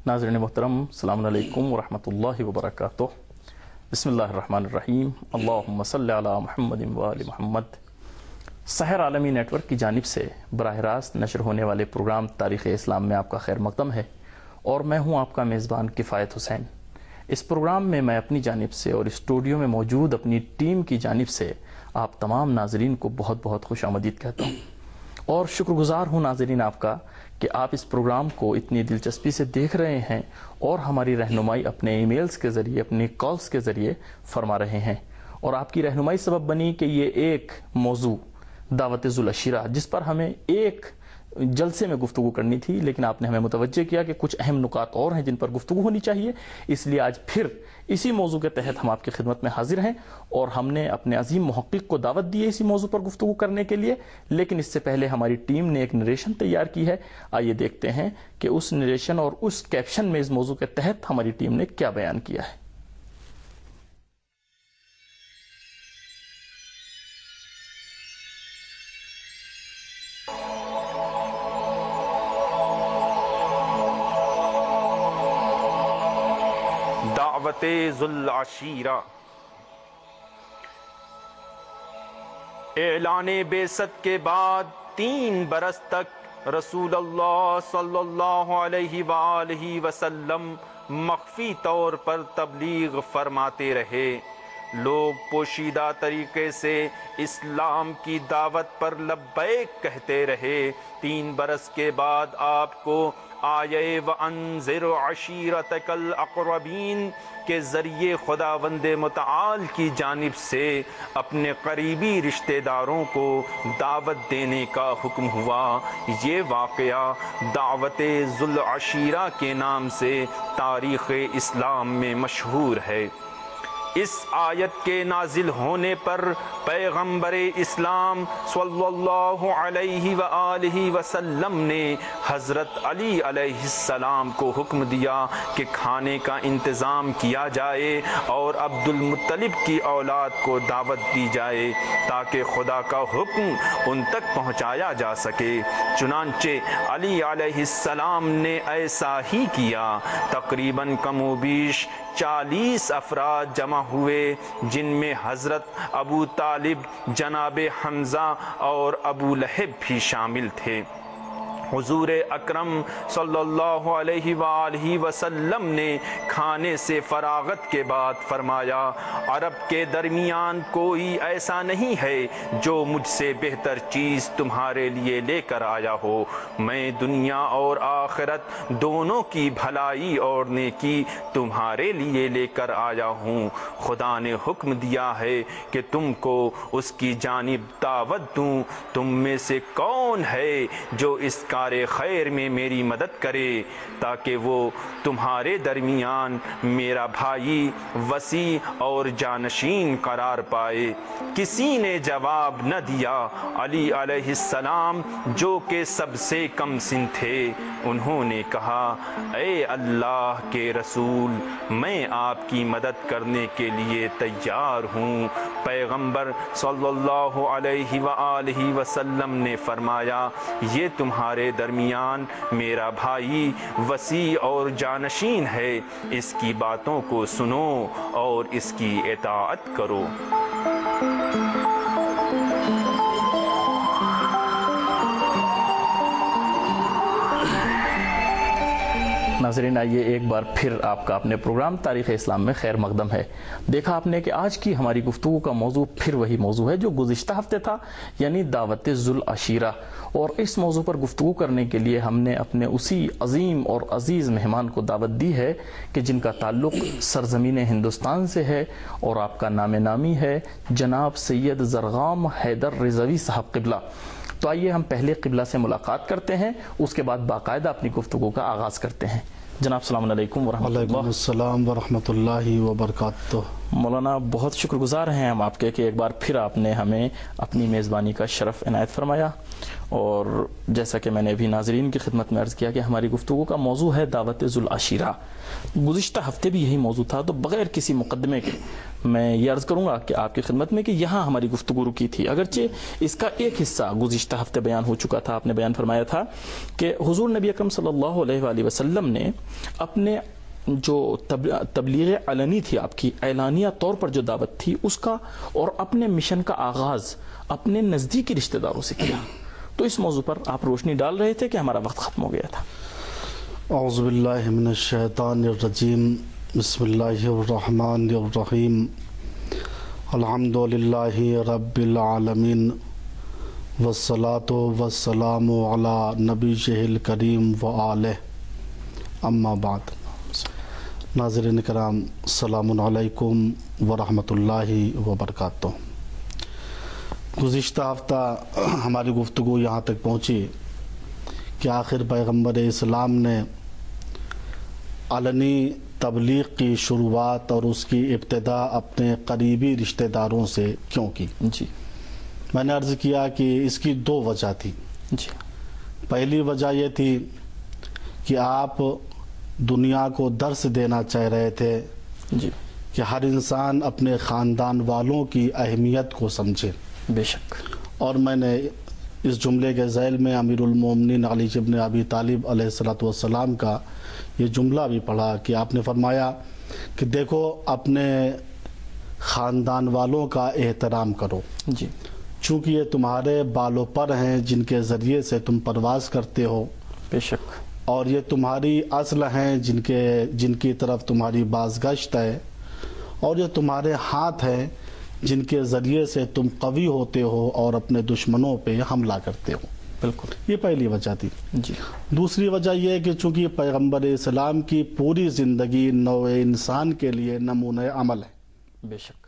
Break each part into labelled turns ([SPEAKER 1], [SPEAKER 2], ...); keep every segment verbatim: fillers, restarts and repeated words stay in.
[SPEAKER 1] ناظرین محترم، السلام علیکم ورحمۃ اللہ وبرکاتہ۔ بسم اللہ الرحمن الرحیم، اللہم صلی علی محمد و آل محمد۔ سحر عالمی نیٹ ورک کی جانب سے براہ راست نشر ہونے والے پروگرام تاریخ اسلام میں آپ کا خیر مقدم ہے، اور میں ہوں آپ کا میزبان کفایت حسین۔ اس پروگرام میں میں اپنی جانب سے اور اسٹوڈیو میں موجود اپنی ٹیم کی جانب سے آپ تمام ناظرین کو بہت بہت خوش آمدید کہتا ہوں، اور شکر گزار ہوں ناظرین آپ کا کہ آپ اس پروگرام کو اتنی دلچسپی سے دیکھ رہے ہیں اور ہماری رہنمائی اپنے ای میلز کے ذریعے، اپنے کالز کے ذریعے فرما رہے ہیں، اور آپ کی رہنمائی سبب بنی کہ یہ ایک موضوع دعوت ذو العشیرہ، جس پر ہمیں ایک جلسے میں گفتگو کرنی تھی، لیکن آپ نے ہمیں متوجہ کیا کہ کچھ اہم نکات اور ہیں جن پر گفتگو ہونی چاہیے، اس لیے آج پھر اسی موضوع کے تحت ہم آپ کی خدمت میں حاضر ہیں، اور ہم نے اپنے عظیم محقق کو دعوت دی ہے اسی موضوع پر گفتگو کرنے کے لیے۔ لیکن اس سے پہلے ہماری ٹیم نے ایک نریشن تیار کی ہے، آئیے دیکھتے ہیں کہ اس نریشن اور اس کیپشن میں اس موضوع کے تحت ہماری ٹیم نے کیا بیان کیا ہے۔
[SPEAKER 2] دعوت ذو العشیرہ۔ اعلان بعثت کے بعد تین برس تک رسول اللہ صلی اللہ علیہ وآلہ وسلم مخفی طور پر تبلیغ فرماتے رہے۔ لوگ پوشیدہ طریقے سے اسلام کی دعوت پر لبیک کہتے رہے۔ تین برس کے بعد آپ کو آیے وَأَنذِرْ عَشِیرَتَکَ الْأَقْرَبِینَ کے ذریعے خداوند متعال کی جانب سے اپنے قریبی رشتہ داروں کو دعوت دینے کا حکم ہوا۔ یہ واقعہ دعوت ذو العشیرہ کے نام سے تاریخ اسلام میں مشہور ہے۔ اس آیت کے نازل ہونے پر پیغمبر اسلام صلی اللہ علیہ وآلہ وسلم نے حضرت علی علیہ السلام کو حکم دیا کہ کھانے کا انتظام کیا جائے اور عبد المطلب کی اولاد کو دعوت دی جائے تاکہ خدا کا حکم ان تک پہنچایا جا سکے۔ چنانچہ علی علیہ السلام نے ایسا ہی کیا۔ تقریباً کم و بیش چالیس افراد جمع ہوئے، جن میں حضرت ابو طالب، جناب حمزہ اور ابو لہب بھی شامل تھے۔ حضور اکرم صلی اللہ علیہ وآلہ وسلم نے کھانے سے فراغت کے بعد فرمایا، عرب کے درمیان کوئی ایسا نہیں ہے جو مجھ سے بہتر چیز تمہارے لیے لے کر آیا ہو۔ میں دنیا اور آخرت دونوں کی بھلائی اور نیکی تمہارے لیے لے کر آیا ہوں۔ خدا نے حکم دیا ہے کہ تم کو اس کی جانب دعوت دوں۔ تم میں سے کون ہے جو اس کار خیر میں میری مدد کرے تاکہ وہ تمہارے درمیان میرا بھائی، وصی اور جانشین قرار پائے؟ کسی نے جواب نہ دیا۔ علی علیہ السلام جو کہ سب سے کم سن تھے، انہوں نے کہا، اے اللہ کے رسول، میں آپ کی مدد کرنے کے لیے تیار ہوں۔ پیغمبر صلی اللہ علیہ وآلہ وسلم نے فرمایا، یہ تمہارے درمیان میرا بھائی، وصی اور جانشین ہے، اس کی باتوں کو سنو اور اس کی اطاعت کرو۔
[SPEAKER 1] ناظرین، آئیے ایک بار پھر آپ کا اپنے پروگرام تاریخ اسلام میں خیر مقدم ہے۔ دیکھا آپ نے کہ آج کی ہماری گفتگو کا موضوع پھر وہی موضوع ہے جو گزشتہ ہفتے تھا، یعنی دعوت ذو العشیرہ، اور اس موضوع پر گفتگو کرنے کے لیے ہم نے اپنے اسی عظیم اور عزیز مہمان کو دعوت دی ہے کہ جن کا تعلق سرزمین ہندوستان سے ہے، اور آپ کا نام نامی ہے جناب سید زرغام حیدر رضوی صاحب قبلہ۔ تو آئیے ہم پہلے قبلہ سے ملاقات کرتے ہیں، اس کے بعد باقاعدہ اپنی گفتگو کا آغاز کرتے ہیں۔ جناب السلام علیکم ورحمۃ اللہ۔
[SPEAKER 3] وعلیکم السلام ورحمۃ اللہ وبرکاتہ۔
[SPEAKER 1] مولانا بہت شکر گزار ہیں ہم آپ کے کہ ایک بار پھر آپ نے ہمیں اپنی میزبانی کا شرف عنایت فرمایا، اور جیسا کہ میں نے ابھی ناظرین کی خدمت میں عرض کیا کہ ہماری گفتگو کا موضوع ہے دعوت ذو العشیرہ۔ گزشتہ ہفتے بھی یہی موضوع تھا، تو بغیر کسی مقدمے کے میں یہ عرض کروں گا کہ آپ کی خدمت میں کہ یہاں ہماری گفتگو رکی تھی، اگرچہ اس کا ایک حصہ گزشتہ ہفتے بیان ہو چکا تھا۔ آپ نے بیان فرمایا تھا کہ حضور نبی اکرم صلی اللہ علیہ وآلہ وسلم نے اپنے جو تبلیغ علنی تھی، آپ کی اعلانیہ طور پر جو دعوت تھی اس کا، اور اپنے مشن کا آغاز اپنے نزدیکی رشتہ داروں سے کیا، تو اس موضوع پر آپ روشنی ڈال رہے تھے کہ ہمارا وقت ختم ہو گیا تھا۔
[SPEAKER 3] اعوذ باللہ من الشیطان الرجیم، بسم اللہ الرحمن الرحیم، الحمد للہ رب العالمین، والصلاة والسلام علی نبیہ الکریم وآلہ، اما بعد۔ ناظرین کرام، السلام علیکم ورحمۃ اللہ وبرکاتہ۔ گزشتہ ہفتہ ہماری گفتگو یہاں تک پہنچی کہ آخر پیغمبر اسلام نے علنی تبلیغ کی شروعات اور اس کی ابتدا اپنے قریبی رشتہ داروں سے کیوں کی؟
[SPEAKER 1] جی
[SPEAKER 3] میں نے عرض کیا کہ اس کی دو وجہ تھی۔
[SPEAKER 1] جی
[SPEAKER 3] پہلی وجہ یہ تھی کہ آپ دنیا کو درس دینا چاہ رہے تھے
[SPEAKER 1] جی
[SPEAKER 3] کہ ہر انسان اپنے خاندان والوں کی اہمیت کو سمجھے۔
[SPEAKER 1] بے شک۔
[SPEAKER 3] اور میں نے اس جملے کے ذیل میں امیر المومنین علی ابن ابی طالب علیہ الصلوۃ والسلام کا یہ جملہ بھی پڑھا کہ آپ نے فرمایا کہ دیکھو اپنے خاندان والوں کا احترام کرو،
[SPEAKER 1] جی
[SPEAKER 3] چونکہ یہ تمہارے بالوں پر ہیں جن کے ذریعے سے تم پرواز کرتے ہو،
[SPEAKER 1] بے شک،
[SPEAKER 3] اور یہ تمہاری اصل ہیں جن کے جن کی طرف تمہاری بازگشت ہے، اور یہ تمہارے ہاتھ ہیں جن کے ذریعے سے تم قوی ہوتے ہو اور اپنے دشمنوں پہ حملہ کرتے ہو۔
[SPEAKER 1] بالکل،
[SPEAKER 3] یہ پہلی وجہ تھی۔
[SPEAKER 1] جی
[SPEAKER 3] دوسری وجہ یہ ہے کہ چونکہ پیغمبر اسلام کی پوری زندگی نوع انسان کے لیے نمونہ عمل ہے۔
[SPEAKER 1] بے شک۔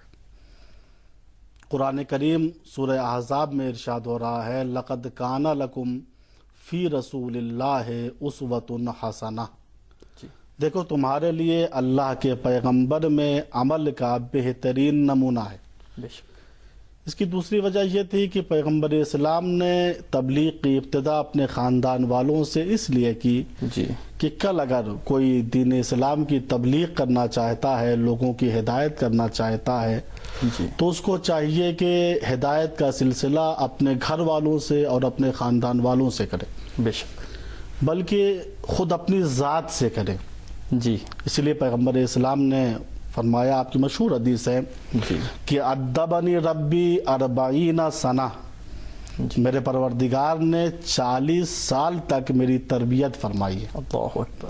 [SPEAKER 3] قرآن کریم سورہ احزاب میں ارشاد ہو رہا ہے، لَقَدْ كَانَ لَكُمْ فِي رَسُولِ اللَّهِ أُسْوَةٌ حَسَنَةٌ،
[SPEAKER 1] جی
[SPEAKER 3] دیکھو تمہارے لیے اللہ کے پیغمبر میں عمل کا بہترین نمونہ ہے۔
[SPEAKER 1] بے شک۔
[SPEAKER 3] اس کی دوسری وجہ یہ تھی کہ پیغمبر اسلام نے تبلیغ کی ابتدا اپنے خاندان والوں سے اس لیے کی
[SPEAKER 1] جی
[SPEAKER 3] کہ کل اگر کوئی دین اسلام کی تبلیغ کرنا چاہتا ہے، لوگوں کی ہدایت کرنا چاہتا ہے،
[SPEAKER 1] جی
[SPEAKER 3] تو اس کو چاہیے کہ ہدایت کا سلسلہ اپنے گھر والوں سے اور اپنے خاندان والوں سے کرے،
[SPEAKER 1] بے شک،
[SPEAKER 3] بلکہ خود اپنی ذات سے کرے۔
[SPEAKER 1] جی
[SPEAKER 3] اس لیے پیغمبر اسلام نے فرمایا، آپ کی مشہور حدیث ہے
[SPEAKER 1] جی
[SPEAKER 3] کہ ادبنی ربی اربعین سنہ،
[SPEAKER 1] جی
[SPEAKER 3] میرے پروردگار نے چالیس سال تک میری تربیت فرمائی ہے۔
[SPEAKER 1] اللہ اکبر۔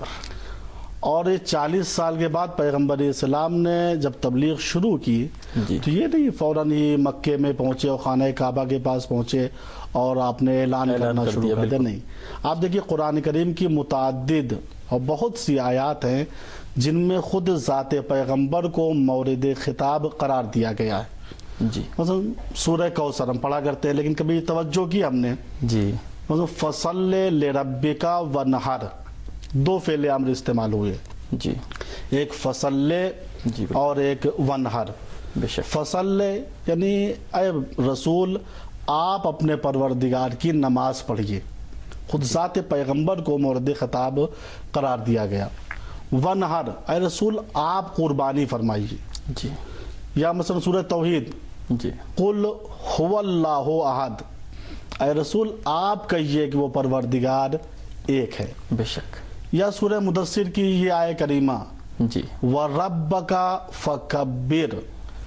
[SPEAKER 3] اور یہ چالیس سال کے بعد پیغمبر اسلام نے جب تبلیغ شروع کی
[SPEAKER 1] جی
[SPEAKER 3] تو یہ نہیں فوراً ہی مکے میں پہنچے اور خانہ کعبہ کے پاس پہنچے اور آپ نے اعلان
[SPEAKER 1] اعلان
[SPEAKER 3] کرنا
[SPEAKER 1] کر
[SPEAKER 3] شروع
[SPEAKER 1] دیا،
[SPEAKER 3] کر دیا،
[SPEAKER 1] بالکل۔
[SPEAKER 3] نہیں۔ آپ دیکھیے قرآن کریم کی متعدد اور بہت سی آیات ہیں جن میں خود ذات پیغمبر کو مورد خطاب قرار دیا گیا ہے۔
[SPEAKER 1] جی
[SPEAKER 3] مثلا سورہ کوثر ہم پڑھا کرتے ہیں، لیکن کبھی توجہ کی ہم نے،
[SPEAKER 1] جی
[SPEAKER 3] مثلا فصل لربک ونحر، دو فعل امر استعمال ہوئے،
[SPEAKER 1] جی
[SPEAKER 3] ایک فصل
[SPEAKER 1] جی
[SPEAKER 3] اور ایک ونحر۔
[SPEAKER 1] بے شک۔
[SPEAKER 3] فصل یعنی اے رسول آپ اپنے پروردگار کی نماز پڑھیے، خود ذات پیغمبر کو مورد خطاب قرار دیا گیا۔ ونحر، اے رسول آپ قربانی فرمائیے۔
[SPEAKER 1] جی
[SPEAKER 3] یا مثلا سورہ توحید،
[SPEAKER 1] جی
[SPEAKER 3] قل هو اللہ احد، اے رسول آپ کہیے کہ وہ پروردگار ایک ہے۔
[SPEAKER 1] بے شک۔
[SPEAKER 3] یا سورہ مدثر کی یہ آیہ کریمہ،
[SPEAKER 1] جی
[SPEAKER 3] وَرَبَّكَ فَكَبِّرْ،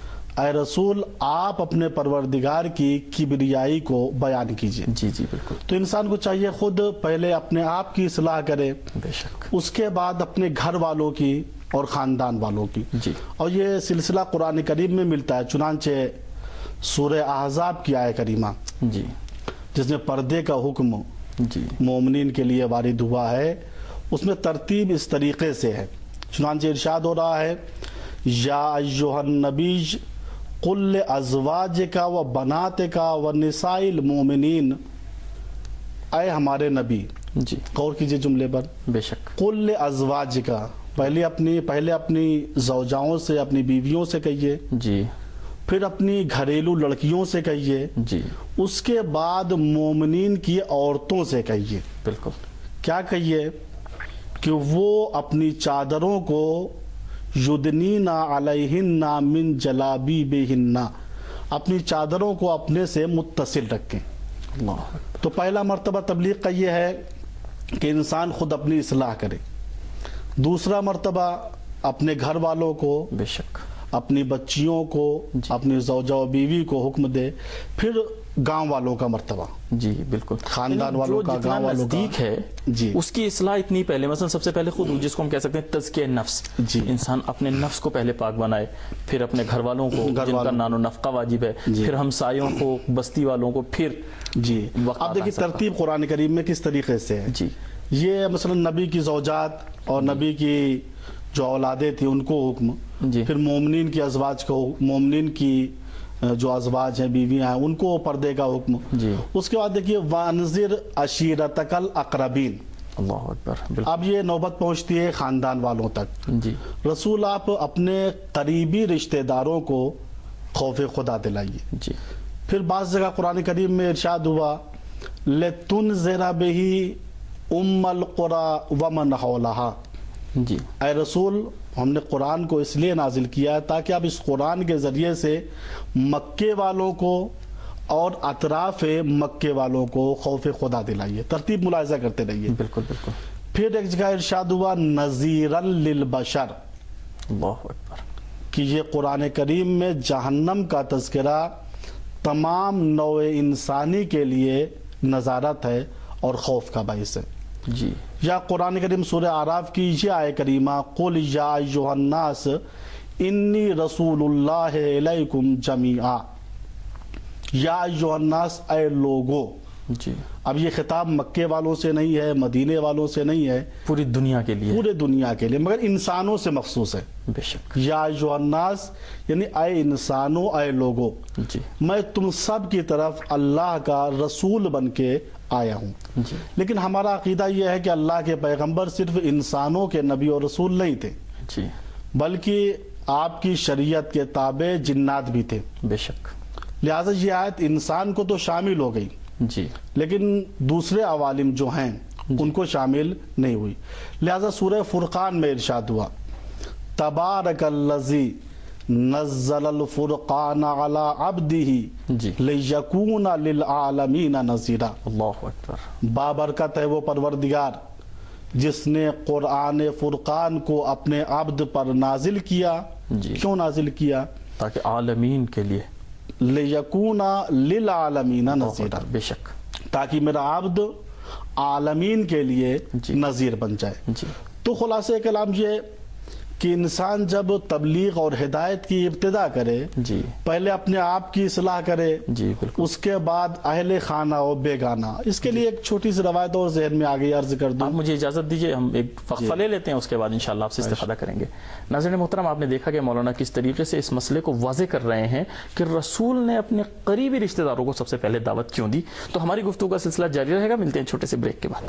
[SPEAKER 3] اے رسول آپ اپنے پروردگار کی کبریائی کو بیان کیجئے۔
[SPEAKER 1] جی جی بالکل،
[SPEAKER 3] تو انسان کو چاہیے خود پہلے اپنے آپ کی اصلاح کرے،
[SPEAKER 1] بے شک۔
[SPEAKER 3] اس کے بعد اپنے گھر والوں کی اور خاندان والوں کی۔
[SPEAKER 1] جی
[SPEAKER 3] اور یہ سلسلہ قرآن کریم میں ملتا ہے، چنانچہ سورہ احزاب کی آیہ کریمہ
[SPEAKER 1] جی
[SPEAKER 3] جس میں پردے کا حکم
[SPEAKER 1] جی
[SPEAKER 3] مومنین کے لیے وارد ہوا ہے، اس میں ترتیب اس طریقے سے ہے۔ چنانچہ ارشاد ہو رہا ہے، یا ایھا النبی قل لازواجک و بناتک و نساء المؤمنین، اے ہمارے نبی،
[SPEAKER 1] جی
[SPEAKER 3] غور کیجئے جملے پر،
[SPEAKER 1] بے شک۔
[SPEAKER 3] قل لازواجک، پہلے اپنی پہلے اپنی زوجاؤں سے، اپنی بیویوں سے کہیے،
[SPEAKER 1] جی
[SPEAKER 3] پھر اپنی گھریلو لڑکیوں سے کہیے،
[SPEAKER 1] جی
[SPEAKER 3] اس کے بعد مومنین کی عورتوں سے کہیے۔
[SPEAKER 1] بالکل،
[SPEAKER 3] کیا کہیے؟ کہ وہ اپنی چادروں کو یدنینا علیہن من جلابیبہن، اپنی چادروں کو اپنے سے متصل رکھیں۔
[SPEAKER 1] اللہ
[SPEAKER 3] تو پہلا مرتبہ تبلیغ کا یہ ہے کہ انسان خود اپنی اصلاح کرے۔ دوسرا مرتبہ اپنے گھر والوں کو،
[SPEAKER 1] بے شک،
[SPEAKER 3] اپنی بچیوں کو، اپنی زوجہ و بیوی کو حکم دے۔ پھر گاؤں والوں کا مرتبہ،
[SPEAKER 1] جی بالکل،
[SPEAKER 3] خاندان والوں کا، گاؤں والوں کا،
[SPEAKER 1] نزدیک ہے
[SPEAKER 3] جی
[SPEAKER 1] اس کی اصلاح اتنی پہلے، مثلا سب سے پہلے خود جس کو ہم کہہ سکتے ہیں تزکیہ نفس،
[SPEAKER 3] جی
[SPEAKER 1] انسان اپنے نفس کو پہلے پاک بنائے، پھر اپنے گھر والوں کو جن کا نان و نفقہ واجب ہے، پھر ہمسایوں کو، بستی والوں کو، پھر
[SPEAKER 3] جی اب دیکھیے ترتیب قرآن کریم میں کس طریقے سے ہے۔
[SPEAKER 1] جی
[SPEAKER 3] یہ مثلا نبی کی زوجات اور نبی کی جو اولادیں تھیں ان کو حکم،
[SPEAKER 1] جی
[SPEAKER 3] پھر مومنین کی ازواج کو، مومنین کی جو ازواج ہیں، بیویاں ہیں، ان کو پردے کا حکم۔
[SPEAKER 1] جی
[SPEAKER 3] اس کے بعد دیکھیے وانذر عشیرتک الاقربین،
[SPEAKER 1] اللہ اکبر، بالکل،
[SPEAKER 3] اب یہ نوبت پہنچتی ہے خاندان والوں تک۔
[SPEAKER 1] جی
[SPEAKER 3] رسول آپ اپنے قریبی رشتہ داروں کو خوف خدا دلائیے۔
[SPEAKER 1] جی
[SPEAKER 3] پھر بعض جگہ قرآن کریم میں ارشاد ہوا لِتُنذِرَ بِهِ أُمَّ الْقُرَى وَمَنْ حَوْلَهَا،
[SPEAKER 1] جی
[SPEAKER 3] اے رسول ہم نے قرآن کو اس لیے نازل کیا ہے تاکہ آپ اس قرآن کے ذریعے سے مکے والوں کو اور اطراف مکے والوں کو خوف خدا دلائیے۔ ترتیب ملاحظہ کرتے رہیے۔
[SPEAKER 1] بالکل بالکل،
[SPEAKER 3] پھر ایک جگہ ارشاد ہوا نذیراً للبشر،
[SPEAKER 1] اللہ اکبر،
[SPEAKER 3] کہ یہ قرآن کریم میں جہنم کا تذکرہ تمام نوع انسانی کے لیے نظارت ہے اور خوف کا باعث ہے۔
[SPEAKER 1] جی
[SPEAKER 3] یا قرآن کریم سورہ اعراف کی یہ آیت کریمہ قل یا ایھا الناس انی رسول اللہ الیکم جمیعا، یا ایھا الناس اے لوگو۔
[SPEAKER 1] جی
[SPEAKER 3] اب یہ خطاب مکے والوں سے نہیں ہے، مدینے والوں سے نہیں ہے،
[SPEAKER 1] پوری دنیا کے لیے،
[SPEAKER 3] پورے دنیا کے لیے، مگر انسانوں سے مخصوص ہے۔
[SPEAKER 1] بے شک،
[SPEAKER 3] یا ایھا الناس یعنی اے انسانوں، اے لوگو،
[SPEAKER 1] جی
[SPEAKER 3] میں تم سب کی طرف اللہ کا رسول بن کے آیا ہوں۔
[SPEAKER 1] جی
[SPEAKER 3] لیکن ہمارا عقیدہ یہ ہے کہ اللہ کے پیغمبر صرف انسانوں کے نبی اور رسول نہیں تھے،
[SPEAKER 1] جی
[SPEAKER 3] بلکہ آپ کی شریعت کے تابع جنات بھی تھے۔
[SPEAKER 1] بے شک،
[SPEAKER 3] لہٰذا یہ آیت انسان کو تو شامل ہو گئی،
[SPEAKER 1] جی
[SPEAKER 3] لیکن دوسرے عوالم جو ہیں ان کو شامل نہیں ہوئی۔ لہٰذا سورہ فرقان میں ارشاد ہوا تبارک الذی نزل الفرقان علی عبدہ
[SPEAKER 1] جی
[SPEAKER 3] لیکون للعالمین نذیرا،
[SPEAKER 1] اللہ اکبر،
[SPEAKER 3] بابرکت ہے وہ پروردگار جس نے قرآن فرقان کو اپنے عبد پر نازل کیا۔
[SPEAKER 1] جی
[SPEAKER 3] کیوں نازل کیا؟
[SPEAKER 1] تاکہ عالمین کے لیے،
[SPEAKER 3] لیکون للعالمین
[SPEAKER 1] اللہ
[SPEAKER 3] نذیرا،
[SPEAKER 1] اکبر، بے شک،
[SPEAKER 3] تاکہ میرا عبد عالمین کے لیے
[SPEAKER 1] جی
[SPEAKER 3] نذیر بن جائے۔
[SPEAKER 1] جی
[SPEAKER 3] تو خلاصہ کلام یہ کہ انسان جب تبلیغ اور ہدایت کی ابتدا کرے،
[SPEAKER 1] جی
[SPEAKER 3] پہلے اپنے آپ کی اصلاح کرے،
[SPEAKER 1] جی بالکل،
[SPEAKER 3] اس کے بعد اہل خانہ و بیگانہ۔ اس کے لیے ایک چھوٹی سی روایت اور ذہن میں آگے عرض کر دوں۔
[SPEAKER 1] آپ مجھے اجازت دیجئے، ہم ایک وقفہ لے لیتے ہیں، اس کے بعد انشاءاللہ آپ سے استفادہ کریں گے۔ ناظرین محترم، آپ نے دیکھا کہ مولانا کس طریقے سے اس مسئلے کو واضح کر رہے ہیں کہ رسول نے اپنے قریبی رشتہ داروں کو سب سے پہلے دعوت کیوں دی۔ تو ہماری گفتگو کا سلسلہ جاری رہے گا، ملتے ہیں چھوٹے سے بریک کے بعد۔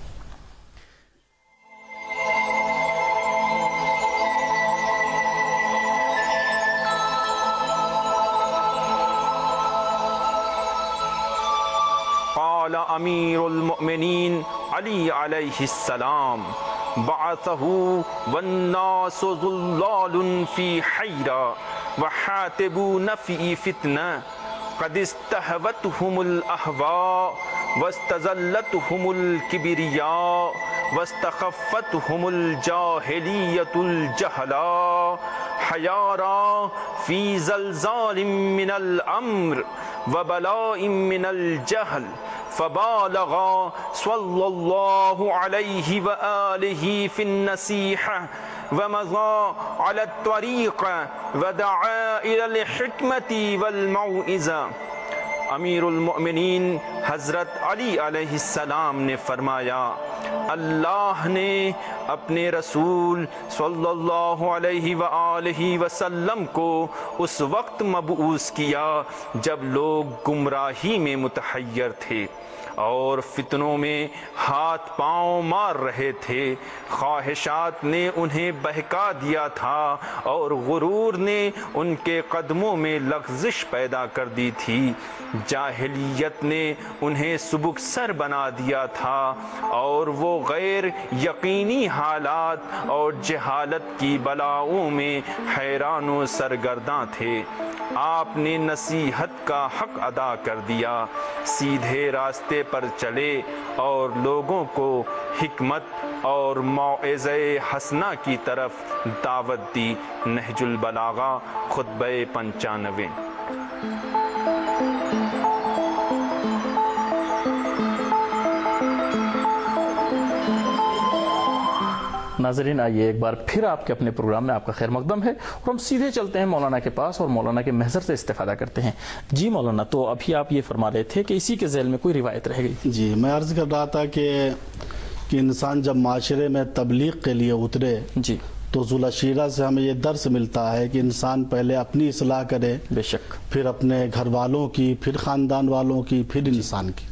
[SPEAKER 2] قال امیر المؤمنین علی علیہ السلام بعثه والناس ظلال فی حیرہ وحاتبون فی فتنہ قد استہوتهم الاہواء واستزلتهم الکبریاء واستخفتهم الجاہلیۃ الجہلاء حیارا فی زلزال من الامر وبلاء من الجہل فبالغ صلی اللہ علیہ وآلہ فی النصیحہ ومضى على الطريق ودعا إلى الحکمة والموعظة۔ امیر المؤمنین حضرت علی علیہ السلام نے فرمایا، اللہ نے اپنے رسول صلی اللہ علیہ وآلہ وسلم کو اس وقت مبعوث کیا جب لوگ گمراہی میں متحیر تھے اور فتنوں میں ہاتھ پاؤں مار رہے تھے، خواہشات نے انہیں بہکا دیا تھا اور غرور نے ان کے قدموں میں لغزش پیدا کر دی تھی، جاہلیت نے انہیں سبک سر بنا دیا تھا اور وہ غیر یقینی حالات اور جہالت کی بلاؤں میں حیران و سرگرداں تھے۔ آپ نے نصیحت کا حق ادا کر دیا، سیدھے راستے پر چلے اور لوگوں کو حکمت اور موعظہ حسنہ کی طرف دعوت دی۔ نہج البلاغہ خطبہ پنچانوے۔
[SPEAKER 1] ناظرین، آئیے ایک بار پھر آپ کے اپنے پروگرام میں آپ کا خیر مقدم ہے، اور ہم سیدھے چلتے ہیں مولانا کے پاس اور مولانا کے محضر سے استفادہ کرتے ہیں۔ جی مولانا، تو ابھی آپ یہ فرما رہے تھے کہ اسی کے ذیل میں کوئی روایت رہ گئی۔
[SPEAKER 3] جی، میں عرض کر رہا تھا کہ کہ انسان جب معاشرے میں تبلیغ کے لیے اترے
[SPEAKER 1] جی
[SPEAKER 3] تو ذوالشیرہ سے ہمیں یہ درس ملتا ہے کہ انسان پہلے اپنی اصلاح کرے،
[SPEAKER 1] بے شک،
[SPEAKER 3] پھر اپنے گھر والوں کی، پھر خاندان والوں کی، پھر انسان کی۔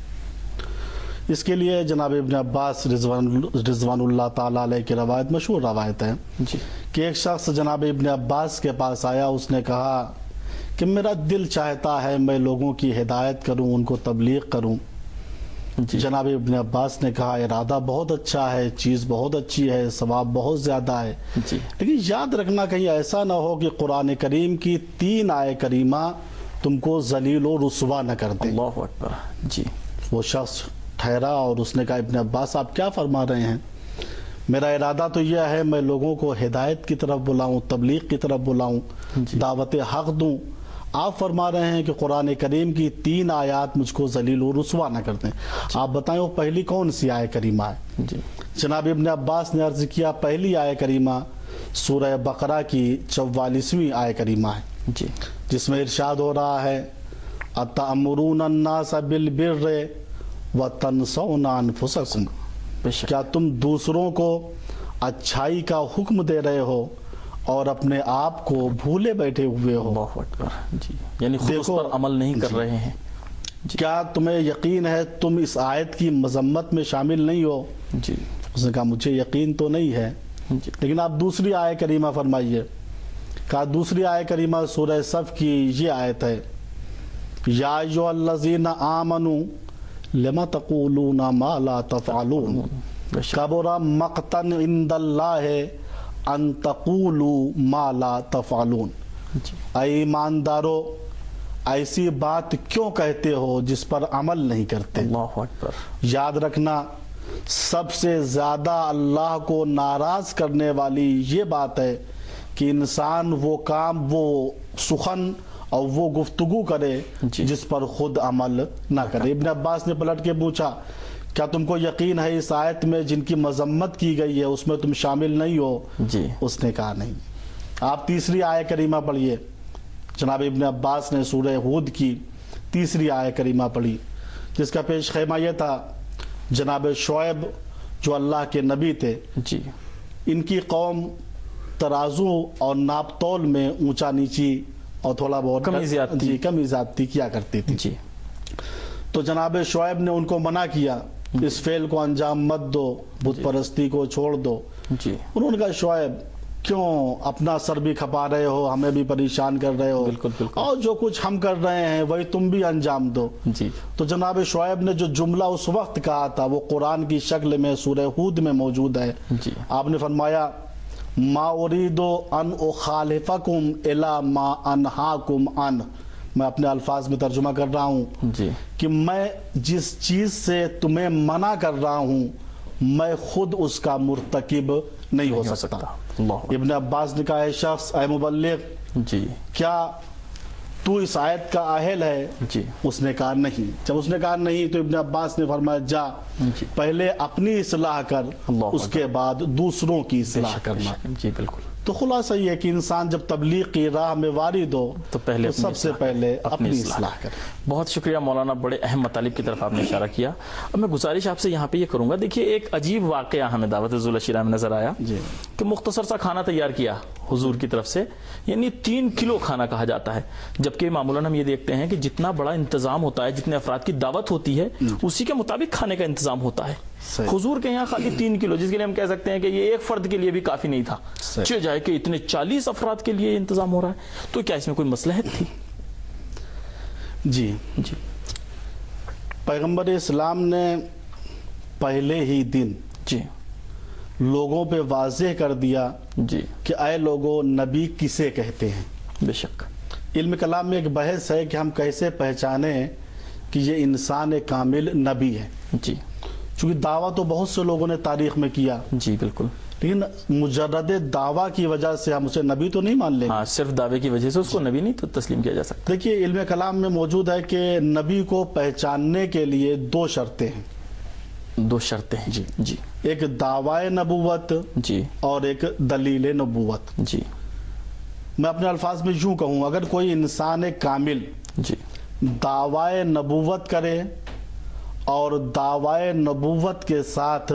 [SPEAKER 3] اس کے لیے جناب ابن عباس رضوان رضوان اللہ تعالیٰ علیہ کی روایت، مشہور روایت ہے
[SPEAKER 1] جی
[SPEAKER 3] کہ ایک شخص جناب ابن عباس کے پاس آیا، اس نے کہا کہ میرا دل چاہتا ہے میں لوگوں کی ہدایت کروں، ان کو تبلیغ کروں۔
[SPEAKER 1] جی
[SPEAKER 3] جناب ابن عباس نے کہا ارادہ بہت اچھا ہے، چیز بہت اچھی ہے، ثواب بہت زیادہ ہے،
[SPEAKER 1] جی
[SPEAKER 3] لیکن یاد رکھنا کہیں ایسا نہ ہو کہ قرآن کریم کی تین آیے کریمہ تم کو ذلیل و رسوا نہ کر دیں۔
[SPEAKER 1] اللہ اکبر۔ جی
[SPEAKER 3] وہ شخص ٹھہرا اور اس نے کہا ابن عباس آپ کیا فرما رہے ہیں؟ میرا ارادہ تو یہ ہے میں لوگوں کو ہدایت کی طرف بلاؤں، تبلیغ کی طرف بلاؤں،
[SPEAKER 1] جی
[SPEAKER 3] دعوت حق دوں۔ آپ فرما رہے ہیں کہ قرآن کریم کی تین آیات مجھ کو ذلیل و رسوا نہ کر دیں۔ آپ بتائیں وہ پہلی کون سی آیہ کریمہ ہے؟
[SPEAKER 1] جی
[SPEAKER 3] جناب ابن عباس نے عرض کیا پہلی آیہ کریمہ سورہ بقرہ کی چوالیسویں آیہ کریمہ ہے،
[SPEAKER 1] جی
[SPEAKER 3] جس میں ارشاد ہو رہا ہے اَتَأْمُرُونَ النَّاسَ بِالْبِرِّ وَتَنْسَوْنَ أَنفُسَكُمْ،
[SPEAKER 1] بے شک،
[SPEAKER 3] کیا تم دوسروں کو اچھائی کا حکم دے رہے ہو اور اپنے آپ کو بھولے بیٹھے ہوئے ہو؟
[SPEAKER 1] اللہ اکبر۔ جی یعنی خود اس
[SPEAKER 3] دیکھو،
[SPEAKER 1] پر عمل نہیں کر رہے ہیں۔
[SPEAKER 3] کیا تمہیں یقین ہے تم اس آیت کی مذمت میں شامل نہیں ہو؟
[SPEAKER 1] جی
[SPEAKER 3] اس نے کہا مجھے یقین تو نہیں ہے،
[SPEAKER 1] جی
[SPEAKER 3] لیکن آپ دوسری آیہ کریمہ فرمائیے۔ کہا دوسری آیہ کریمہ سورہ صف کی یہ آیت ہے یا ایھا الذین آمنوا لما تقولون ما لا تفعلون،
[SPEAKER 1] بے شک،
[SPEAKER 3] کبر مقتا عند اللہ ان تقولوا ما لا تفعلون۔
[SPEAKER 1] جی
[SPEAKER 3] اے ایماندارو، ایسی بات کیوں کہتے ہو جس پر عمل نہیں کرتے؟
[SPEAKER 1] اللہ اکبر۔
[SPEAKER 3] یاد رکھنا سب سے زیادہ اللہ کو ناراض کرنے والی یہ بات ہے کہ انسان وہ کام، وہ سخن اور وہ گفتگو کرے
[SPEAKER 1] جی
[SPEAKER 3] جس پر خود عمل نہ کرے۔ ابن عباس نے پلٹ کے پوچھا کیا تم کو یقین ہے اس آیت میں جن کی مذمت کی گئی ہے اس میں تم شامل نہیں ہو؟
[SPEAKER 1] جی
[SPEAKER 3] اس نے کہا نہیں۔ آپ تیسری آیہ کریمہ پڑھیے۔ جناب ابن عباس نے سورہ ہود کی تیسری آیہ کریمہ پڑھی، جس کا پیش خیمہ یہ تھا جناب شعیب جو اللہ کے نبی تھے،
[SPEAKER 1] جی
[SPEAKER 3] ان کی قوم ترازو اور ناپ تول میں اونچا نیچی اور تھوڑا بہت
[SPEAKER 1] کمی زیادتی
[SPEAKER 3] جی کمی زیادتی کیا کرتی تھی۔
[SPEAKER 1] جی
[SPEAKER 3] تو جناب شعیب نے ان کو منع کیا اس فعل کو انجام مت دو، بت پرستی کو چھوڑ دو۔
[SPEAKER 1] جی
[SPEAKER 3] انہوں نے کہا شعیب کیوں اپنا سر بھی کھپا رہے ہو، ہمیں بھی پریشان کر رہے ہو،
[SPEAKER 1] بالکل بالکل،
[SPEAKER 3] اور جو کچھ ہم کر رہے ہیں وہی تم بھی انجام دو۔
[SPEAKER 1] جی
[SPEAKER 3] تو جناب شعیب نے جو جملہ اس وقت کہا تھا وہ قرآن کی شکل میں سورہ ہود میں موجود ہے۔
[SPEAKER 1] جی
[SPEAKER 3] آپ نے فرمایا ما اريد ان اخالفکم الی ما انہاکم عنہ، میں اپنے الفاظ میں ترجمہ کر رہا ہوں
[SPEAKER 1] جی
[SPEAKER 3] کہ میں جس چیز سے تمہیں منع کر رہا ہوں میں خود اس کا مرتکب نہیں ہو سکتا۔
[SPEAKER 1] اللہ
[SPEAKER 3] ابن عباس نے کہا اے شخص، اے مبلغ،
[SPEAKER 1] جی
[SPEAKER 3] کیا تو اس آیت کا اہل ہے؟
[SPEAKER 1] جی
[SPEAKER 3] اس نے کہا نہیں۔ جب اس نے کہا نہیں تو ابن عباس نے فرمایا جا
[SPEAKER 1] جی
[SPEAKER 3] پہلے اپنی اصلاح کر،
[SPEAKER 1] اللہ
[SPEAKER 3] اس کے بعد دوسروں کی اصلاح کرنا۔
[SPEAKER 1] جی بالکل۔
[SPEAKER 3] تو خلاصہ یہ ہے کہ انسان جب تبلیغ کی راہ میں وارد ہو
[SPEAKER 1] تو پہلے اپنی
[SPEAKER 3] سب سے
[SPEAKER 1] اصلاح
[SPEAKER 3] پہلے
[SPEAKER 1] کرے،
[SPEAKER 3] اپنی
[SPEAKER 1] اپنی
[SPEAKER 3] اصلاح کرے۔
[SPEAKER 1] بہت شکریہ مولانا، بڑے اہم مطالب کی طرف آپ نے اشارہ کیا۔ اب میں گزارش آپ سے یہاں پہ یہ کروں گا، دیکھیے ایک عجیب واقعہ ہمیں دعوت ذوالشیرہ میں نظر آیا
[SPEAKER 3] جی
[SPEAKER 1] کہ مختصر سا کھانا تیار کیا حضور کی طرف سے، یعنی تین کلو کھانا کہا جاتا ہے، جبکہ معمولاً ہم یہ دیکھتے ہیں کہ جتنا بڑا انتظام ہوتا ہے، جتنے افراد کی دعوت ہوتی ہے اسی کے مطابق کھانے کا انتظام ہوتا ہے۔
[SPEAKER 3] صحیح۔
[SPEAKER 1] حضور کے یہاں خالی تین کلو، جس کے لیے ہم کہہ سکتے ہیں کہ یہ ایک فرد کے لیے بھی کافی نہیں تھا،
[SPEAKER 3] صحیح۔
[SPEAKER 1] چل جائے کہ اتنے چالیس افراد کے لیے انتظام ہو رہا ہے، تو کیا اس میں کوئی مصلحت تھی؟
[SPEAKER 3] جی
[SPEAKER 1] جی
[SPEAKER 3] پیغمبر اسلام نے پہلے ہی دن
[SPEAKER 1] جی
[SPEAKER 3] لوگوں پہ واضح کر دیا
[SPEAKER 1] جی
[SPEAKER 3] کہ اے لوگوں نبی کسے کہتے ہیں.
[SPEAKER 1] بے شک.
[SPEAKER 3] علم کلام میں ایک بحث ہے کہ ہم کیسے پہچانیں کہ یہ انسان کامل نبی ہے.
[SPEAKER 1] جی
[SPEAKER 3] چونکہ دعویٰ تو بہت سے لوگوں نے تاریخ میں کیا,
[SPEAKER 1] جی بالکل,
[SPEAKER 3] لیکن مجرد دعویٰ کی وجہ سے ہم اسے نبی تو نہیں مان لیں.
[SPEAKER 1] ہاں, صرف دعوے کی وجہ سے اس کو نبی نہیں تو تسلیم کیا جا سکتا.
[SPEAKER 3] دیکھیے علم کلام میں موجود ہے کہ نبی کو پہچاننے کے لیے دو شرطیں ہیں.
[SPEAKER 1] دو شرطیں ہیں. جی جی
[SPEAKER 3] ایک دعوی نبوت
[SPEAKER 1] جی
[SPEAKER 3] اور ایک دلیل نبوت.
[SPEAKER 1] جی
[SPEAKER 3] میں اپنے الفاظ میں یوں کہوں, اگر کوئی انسان کامل
[SPEAKER 1] جی
[SPEAKER 3] دعوی نبوت کرے اور دعوی نبوت کے ساتھ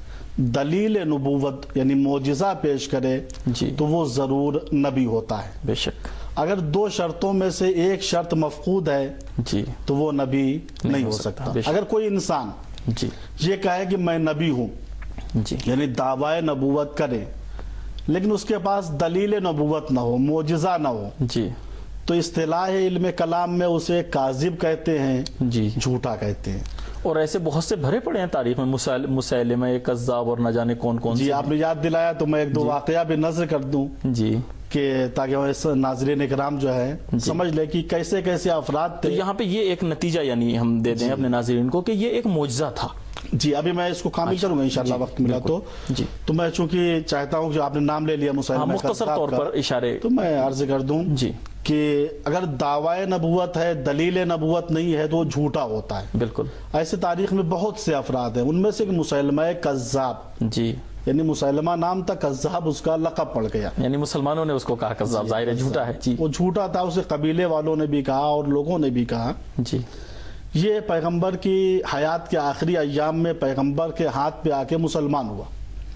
[SPEAKER 3] دلیل نبوت یعنی معجزہ پیش کرے
[SPEAKER 1] جی
[SPEAKER 3] تو وہ ضرور نبی ہوتا ہے.
[SPEAKER 1] بے شک.
[SPEAKER 3] اگر دو شرطوں میں سے ایک شرط مفقود ہے
[SPEAKER 1] جی
[SPEAKER 3] تو وہ نبی نہیں ہو سکتا. اگر کوئی انسان
[SPEAKER 1] جی
[SPEAKER 3] یہ کہے کہ میں نبی ہوں
[SPEAKER 1] جی
[SPEAKER 3] یعنی دعوی نبوت کرے لیکن اس کے پاس دلیل نبوت نہ ہو, معجزہ نہ ہو,
[SPEAKER 1] جی
[SPEAKER 3] تو اصطلاح علم کلام میں اسے کاذب کہتے ہیں,
[SPEAKER 1] جی
[SPEAKER 3] جھوٹا کہتے ہیں.
[SPEAKER 1] اور ایسے بہت سے بھرے پڑے ہیں تاریخ میں, مسیلمہ کذاب اور نہ جانے کون کون.
[SPEAKER 3] جی آپ نے یاد دلایا تو میں ایک دو واقعہ بھی نظر کر دوں
[SPEAKER 1] جی
[SPEAKER 3] کہ تاکہ ناظرین اکرام جو ہے سمجھ لے کہ کیسے کیسے افراد تھے.
[SPEAKER 1] یہاں پہ یہ ایک نتیجہ یعنی ہم دے دیں اپنے ناظرین کو کہ یہ ایک معجزہ تھا.
[SPEAKER 3] جی ابھی میں اس کو کامل کروں گا انشاءاللہ وقت ملا تو.
[SPEAKER 1] جی
[SPEAKER 3] تو میں چونکہ چاہتا ہوں کہ آپ نے نام لے لیا مسیلمہ
[SPEAKER 1] مختصر طور پر اشارے,
[SPEAKER 3] تو میں عرض کر دوں
[SPEAKER 1] جی
[SPEAKER 3] کہ اگر دعوی نبوت ہے دلیل نبوت نہیں ہے تو وہ جھوٹا ہوتا ہے.
[SPEAKER 1] بالکل.
[SPEAKER 3] ایسے تاریخ میں بہت سے افراد ہیں, ان میں سے ایک مسیلمہ کذاب,
[SPEAKER 1] جی
[SPEAKER 3] یعنی مسیلمہ نام تھا, کذاب اس کا لقب پڑ گیا.
[SPEAKER 1] یعنی مسلمانوں نے اس کو کہا کذاب, ظاہر ہے جھوٹا ہے. جی
[SPEAKER 3] وہ جھوٹا تھا, اسے قبیلے والوں نے بھی کہا اور لوگوں نے بھی کہا.
[SPEAKER 1] جی
[SPEAKER 3] یہ پیغمبر کی حیات کے آخری ایام میں پیغمبر کے ہاتھ پہ آ کے مسلمان ہوا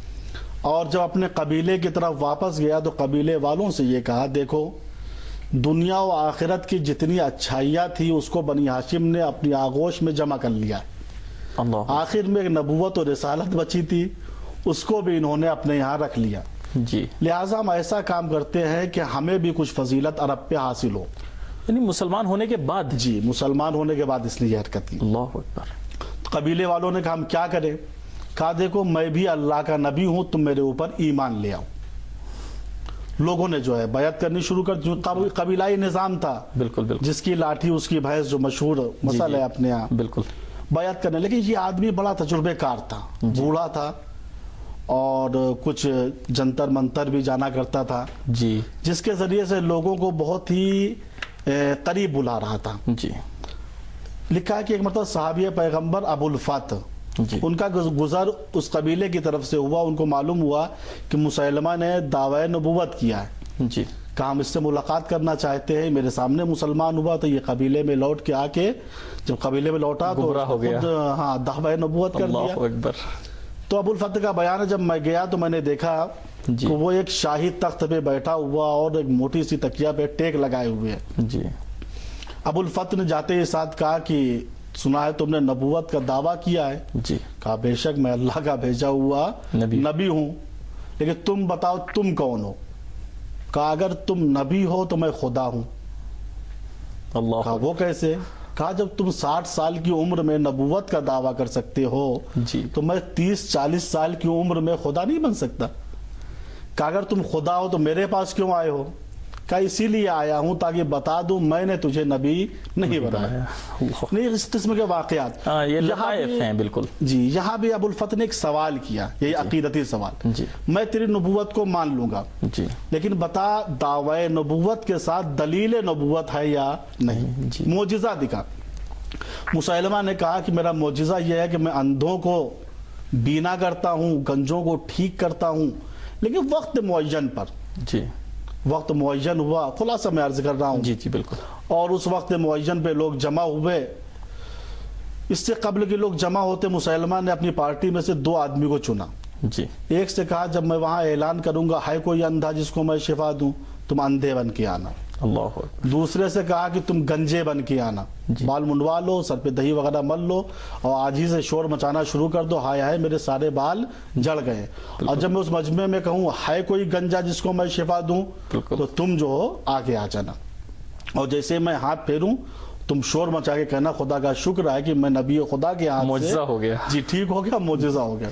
[SPEAKER 3] اور جب اپنے قبیلے کی طرف واپس گیا تو قبیلے والوں سے یہ کہا دیکھو دنیا و آخرت کی جتنی اچھائیاں تھی اس کو بنی ہاشم نے اپنی آغوش میں جمع کر لیا.
[SPEAKER 1] اللہ.
[SPEAKER 3] آخر میں ایک نبوت اور رسالت بچی تھی, اس کو بھی انہوں نے اپنے یہاں رکھ لیا.
[SPEAKER 1] جی
[SPEAKER 3] لہٰذا ہم ایسا کام کرتے ہیں کہ ہمیں بھی کچھ فضیلت عرب پہ حاصل ہو.
[SPEAKER 1] یعنی مسلمان ہونے کے بعد.
[SPEAKER 3] جی مسلمان ہونے کے بعد اس لیے حرکت کی.
[SPEAKER 1] اللہ اکبر.
[SPEAKER 3] قبیلے والوں نے کہا ہم کیا کریں, کہا دیکھو میں بھی اللہ کا نبی ہوں, تم میرے اوپر ایمان لے آؤ. لوگوں نے جو ہے بیعت کرنی شروع کر, جو قبیلائی نظام تھا
[SPEAKER 1] بالکل بالکل,
[SPEAKER 3] جس کی لاٹھی اس کی بھینس جو مشہور مسئلہ ہے اپنے یہاں,
[SPEAKER 1] بالکل
[SPEAKER 3] بیعت کرنے. لیکن یہ آدمی بڑا تجربے کار تھا, بوڑھا تھا اور کچھ جنتر منتر بھی جانا کرتا تھا,
[SPEAKER 1] جی
[SPEAKER 3] جس کے ذریعے سے لوگوں کو بہت ہی قریب بلا رہا تھا.
[SPEAKER 1] جی
[SPEAKER 3] لکھا ہے کہ ایک مرتبہ صحابی پیغمبر ابو الفت,
[SPEAKER 1] جی
[SPEAKER 3] ان کا گزر اس قبیلے کی طرف سے ہوا, ان کو معلوم ہوا کہ مسیلمہ نے دعوی نبوت کیا ہے.
[SPEAKER 1] جی
[SPEAKER 3] کہا ہم اس سے ملاقات کرنا چاہتے ہیں, میرے سامنے مسلمان ہوا. تو یہ قبیلے میں لوٹ کے آ کے جب قبیلے میں لوٹا تو
[SPEAKER 1] ہو گیا,
[SPEAKER 3] ہاں دعوی نبوت کر دیا.
[SPEAKER 1] اللہ اکبر.
[SPEAKER 3] تو ابو الفت کا بیان ہے جب میں گیا تو میں نے دیکھا
[SPEAKER 1] جی
[SPEAKER 3] کہ وہ ایک شاہی تخت پہ بیٹھا ہوا اور ایک موٹی سی تکیا پہ ٹیک لگائے ہوئے ہیں.
[SPEAKER 1] جی
[SPEAKER 3] ابو الفت نے جاتے ہی ساتھ کہا کہ سنا ہے تم نے نبوت کا دعویٰ کیا ہے.
[SPEAKER 1] جی
[SPEAKER 3] کہا بے شک میں اللہ کا بھیجا ہوا
[SPEAKER 1] نبی
[SPEAKER 3] نبی ہوں, لیکن تم بتاؤ تم کون ہو. کہا اگر تم نبی ہو تو میں خدا ہوں.
[SPEAKER 1] اللہ.
[SPEAKER 3] کہا وہ کیسے. کہا جب تم ساٹھ سال کی عمر میں نبوت کا دعویٰ کر سکتے ہو
[SPEAKER 1] جی
[SPEAKER 3] تو میں تیس چالیس سال کی عمر میں خدا نہیں بن سکتا. کہا اگر تم خدا ہو تو میرے پاس کیوں آئے ہو. کہا اسی لیے آیا ہوں تاکہ بتا دوں میں نے تجھے نبی نہیں بنایا. نہیں اس قسم کے واقعات
[SPEAKER 1] یہ لطائف ہیں. بالکل.
[SPEAKER 3] جی یہاں بھی ابو الفت نے ایک سوال کیا, یہی عقیدتی سوال.
[SPEAKER 1] جی
[SPEAKER 3] میں تیری نبوت کو مان لوں گا,
[SPEAKER 1] جی
[SPEAKER 3] لیکن بتا دعوی نبوت کے ساتھ دلیل نبوت ہے یا نہیں.
[SPEAKER 1] جی
[SPEAKER 3] معجزہ دکھا. مسیلمہ نے کہا کہ میرا معجزہ یہ ہے کہ میں اندھوں کو بینا کرتا ہوں, گنجوں کو ٹھیک کرتا ہوں, لیکن وقت معین پر.
[SPEAKER 1] جی
[SPEAKER 3] وقت معین ہوا, خلاصہ میں عرض کر رہا ہوں.
[SPEAKER 1] جی جی بالکل.
[SPEAKER 3] اور اس وقت معین پہ لوگ جمع ہوئے. اس سے قبل کے لوگ جمع ہوتے, مسیلمہ نے اپنی پارٹی میں سے دو آدمی کو چنا.
[SPEAKER 1] جی
[SPEAKER 3] ایک سے کہا جب میں وہاں اعلان کروں گا ہے کوئی اندھا جس کو میں شفا دوں, تم اندھے بن کے آنا.
[SPEAKER 1] اللہ.
[SPEAKER 3] دوسرے سے کہا کہ تم گنجے بن کے آنا,
[SPEAKER 1] جی.
[SPEAKER 3] بال منڈوا لو, سر پہ دہی وغیرہ مل لو اور آج ہی سے شور مچانا شروع کر دو, ہائے ہائے میرے سارے بال جڑ گئے. اور جب میں اس مجمع میں کہوں ہے کوئی گنجا جس کو میں شفا دوں تو تم جو ہو آگے آ جانا, اور جیسے میں ہاتھ پھیروں تم شور مچا کے کہنا خدا کا شکر ہے کہ میں نبی خدا کے ہاتھ
[SPEAKER 1] معجزہ ہو گیا.
[SPEAKER 3] جی ٹھیک ہو گیا, معجزہ ہو گیا.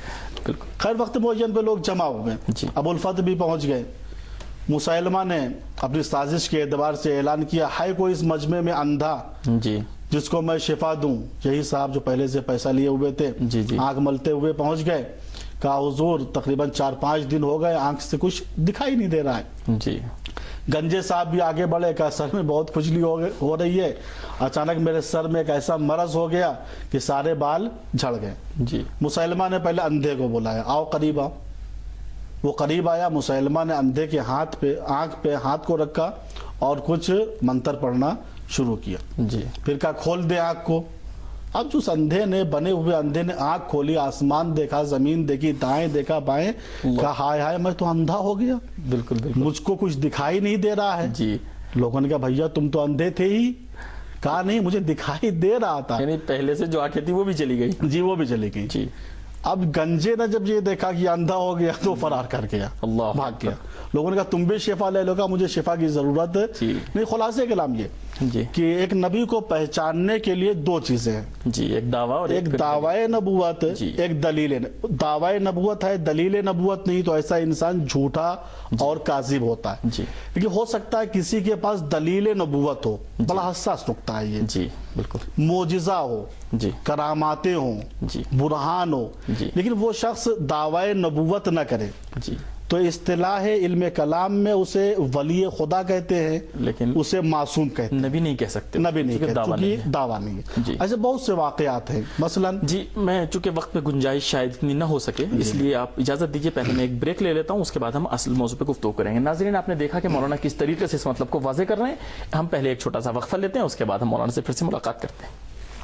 [SPEAKER 3] خیر وقت معین پہ لوگ جمع ہوئے، ابو الفتح بھی پہنچ گئے، مسیلمہ نے اپنی سازش کے اعتبار سے اعلان کیا ہے کوئی اس مجمع میں اندھا
[SPEAKER 1] جی
[SPEAKER 3] جس کو میں شفا دوں، یہی صاحب جو پہلے سے پیسہ لیے ہوئے تھے
[SPEAKER 1] جی جی
[SPEAKER 3] آنکھ ملتے ہوئے پہنچ گئے، کہا حضور تقریباً چار پانچ دن ہو گئے آنکھ سے کچھ دکھائی نہیں دے رہا ہے۔
[SPEAKER 1] جی
[SPEAKER 3] گنجے صاحب بھی آگے بڑھے، کہا سر میں بہت کھجلی ہو رہی ہے، اچانک میرے سر میں ایک ایسا مرض ہو گیا کہ سارے بال جھڑ گئے۔
[SPEAKER 1] جی
[SPEAKER 3] مسیلمہ نے پہلے اندھے کو بلایا، آؤ قریب آؤ، وہ قریب آیا، مسیلمہ نے اندھے کے ہاتھ پہ آنکھ پہ ہاتھ کو رکھا اور کچھ منتر پڑھنا شروع کیا،
[SPEAKER 1] جی
[SPEAKER 3] پھر کہا کھول دے آنکھ کو۔ اب جو اس اندھے نے بنے ہوئے اندھے نے آنکھ کھولی، آسمان دیکھا، زمین دیکھی، دائیں دیکھا، بائیں، کہا ہائے ہائے میں تو اندھا ہو گیا،
[SPEAKER 1] بالکل بالکل
[SPEAKER 3] مجھ کو کچھ دکھائی نہیں دے رہا ہے۔
[SPEAKER 1] جی
[SPEAKER 3] لوگوں نے کہا بھیا تم تو اندھے تھے ہی، کہا نہیں مجھے دکھائی دے رہا تھا،
[SPEAKER 1] یعنی پہلے سے جو آنکھیں تھی وہ بھی چلی گئی۔
[SPEAKER 3] جی وہ بھی چلی گئی۔
[SPEAKER 1] جی
[SPEAKER 3] اب گنجے نے جب یہ دیکھا کہ اندھا ہو گیا تو فرار کر گیا،
[SPEAKER 1] اللہ
[SPEAKER 3] بھاگ گیا۔ لوگوں نے کہا تم بھی شفا لے لو، کہا مجھے شفا کی ضرورت ہے
[SPEAKER 1] جی
[SPEAKER 3] نہیں۔ خلاصے کلام یہ
[SPEAKER 1] جی
[SPEAKER 3] کہ ایک نبی کو پہچاننے کے لیے دو چیزیں ہیں،
[SPEAKER 1] جی ایک دعویٰ اور
[SPEAKER 3] ایک دعوی نبوت،
[SPEAKER 1] جی
[SPEAKER 3] ایک دلیل۔ دعوی نبوت ہے، دلیل نبوت نہیں تو ایسا انسان جھوٹا اور کاذب ہوتا ہے۔
[SPEAKER 1] جی
[SPEAKER 3] لیکن ہو سکتا ہے کسی کے پاس دلیل نبوت ہو، بڑا حساس نقطہ ہے یہ،
[SPEAKER 1] جی بالکل
[SPEAKER 3] معجزہ ہو،
[SPEAKER 1] جی
[SPEAKER 3] کراماتیں ہوں،
[SPEAKER 1] جی
[SPEAKER 3] برہان ہو،
[SPEAKER 1] جی
[SPEAKER 3] لیکن وہ شخص دعوی نبوت نہ کرے
[SPEAKER 1] جی
[SPEAKER 3] تو اصطلاح علم کلام میں اسے ولی خدا کہتے ہیں،
[SPEAKER 1] لیکن
[SPEAKER 3] اسے معصوم کہتے ہیں،
[SPEAKER 1] نبی نہیں کہہ سکتے،
[SPEAKER 3] نبی نہیں کہتے
[SPEAKER 1] دعویٰ نہیں
[SPEAKER 3] کیونکہ
[SPEAKER 1] ہے۔
[SPEAKER 3] دعویٰ نہیں ہے۔
[SPEAKER 1] جی
[SPEAKER 3] ایسے بہت سے واقعات ہیں، مثلا
[SPEAKER 1] جی میں چونکہ وقت میں گنجائش شاید اتنی نہ ہو سکے اس لیے آپ اجازت دیجیے پہلے میں ایک بریک لے لیتا ہوں، اس کے بعد ہم اصل موضوع پہ گفتگو کریں گے۔ ناظرین آپ نے دیکھا کہ مولانا کس طریقے سے اس مطلب کو واضح کر رہے ہیں۔ ہم پہلے ایک چھوٹا سا وقفہ لیتے ہیں، اس کے بعد ہم مولانا سے پھر سے ملاقات کرتے ہیں۔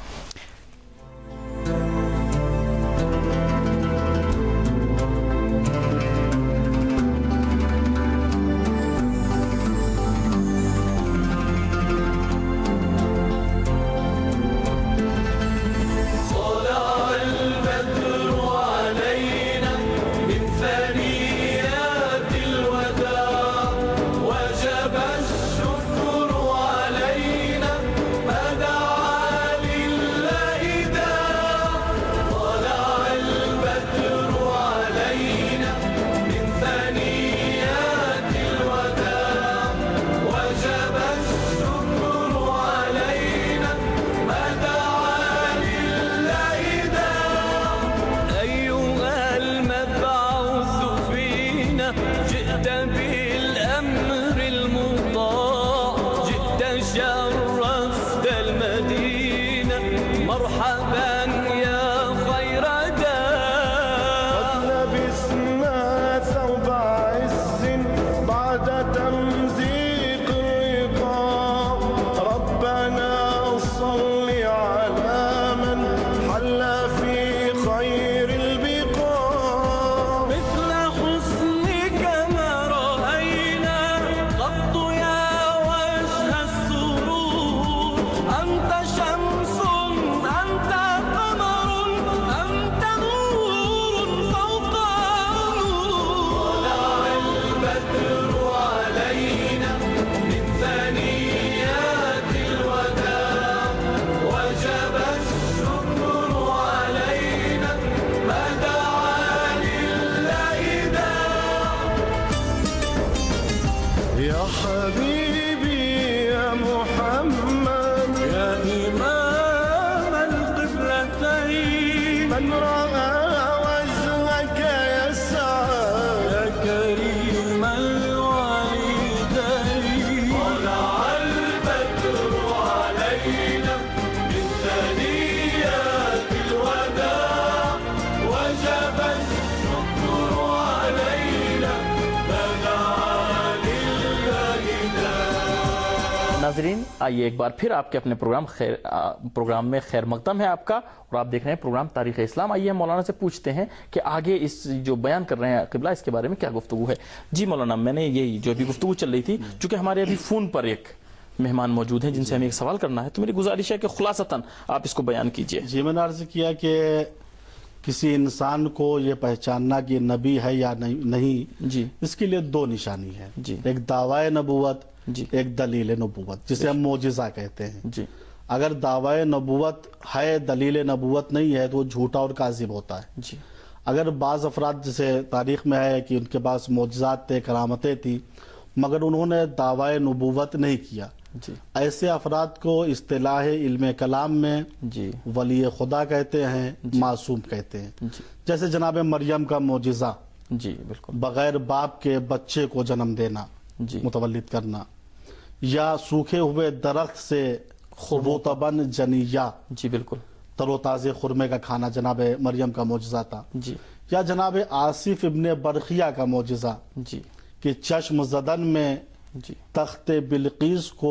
[SPEAKER 1] ناظرین آئیے ایک بار پھر آپ کے اپنے پروگرام خیر پروگرام میں خیر مقدم ہے آپ کا، اور آپ دیکھ رہے ہیں پروگرام تاریخ اسلام۔ آئیے ہم مولانا سے پوچھتے ہیں کہ آگے اس جو بیان کر رہے ہیں قبلہ، اس کے بارے میں کیا گفتگو ہے۔ جی مولانا، میں نے یہی جو ابھی گفتگو چل رہی تھی، چونکہ ہمارے ابھی فون پر ایک مہمان موجود ہیں جن سے ہمیں ایک سوال کرنا ہے، تو میری گزارش ہے کہ خلاصتاً آپ اس کو بیان کیجیے۔
[SPEAKER 3] جی میں نے عرض کیا کہ کسی انسان کو یہ پہچاننا کہ نبی ہے یا نہیں،
[SPEAKER 1] جی
[SPEAKER 3] اس کے لیے دو نشانی ہے،
[SPEAKER 1] جی
[SPEAKER 3] ایک دعوی نبوت،
[SPEAKER 1] جی
[SPEAKER 3] ایک دلیل نبوت، جسے ہم معجزہ کہتے ہیں۔
[SPEAKER 1] جی
[SPEAKER 3] اگر دعوی نبوت ہے دلیل نبوت نہیں ہے تو وہ جھوٹا اور کاذب ہوتا ہے۔
[SPEAKER 1] جی
[SPEAKER 3] اگر بعض افراد جیسے تاریخ میں ہے کہ ان کے پاس معجزات تھے، کرامتیں تھیں، مگر انہوں نے دعوی نبوت نہیں کیا،
[SPEAKER 1] جی
[SPEAKER 3] ایسے افراد کو اصطلاح علم کلام میں
[SPEAKER 1] جی
[SPEAKER 3] ولی خدا کہتے ہیں، معصوم کہتے ہیں.
[SPEAKER 1] جی
[SPEAKER 3] جیسے جناب مریم کا معجزہ،
[SPEAKER 1] جی بالکل.
[SPEAKER 3] بغیر باپ کے بچے کو جنم دینا،
[SPEAKER 1] جی
[SPEAKER 3] متولد کرنا، یا سوکھے ہوئے درخت سے رطباً جنیہ،
[SPEAKER 1] جی بالکل.
[SPEAKER 3] تر و تازے خرمے کا کھانا جناب مریم کا معجزہ تھا.
[SPEAKER 1] جی
[SPEAKER 3] یا جناب آصف ابن برخیہ کا معجزہ
[SPEAKER 1] جی
[SPEAKER 3] کہ چشم زدن میں
[SPEAKER 1] جی
[SPEAKER 3] تخت بلقیس کو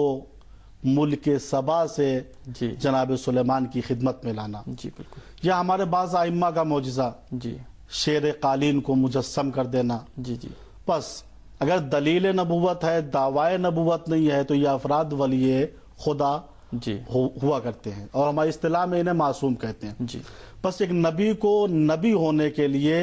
[SPEAKER 3] ملک سبا سے
[SPEAKER 1] جی
[SPEAKER 3] جناب سلیمان کی خدمت میں لانا.
[SPEAKER 1] جی بالکل.
[SPEAKER 3] یا ہمارے بعض ائمہ کا معجزہ
[SPEAKER 1] جی
[SPEAKER 3] شیر قالین کو مجسم کر دینا.
[SPEAKER 1] جی جی
[SPEAKER 3] بس اگر دلیل نبوت ہے، دعوی نبوت نہیں ہے، تو یہ افراد ولی خدا
[SPEAKER 1] جی
[SPEAKER 3] ہوا کرتے ہیں، اور ہماری اصطلاح میں انہیں معصوم کہتے ہیں.
[SPEAKER 1] جی
[SPEAKER 3] بس ایک نبی کو نبی ہونے کے لیے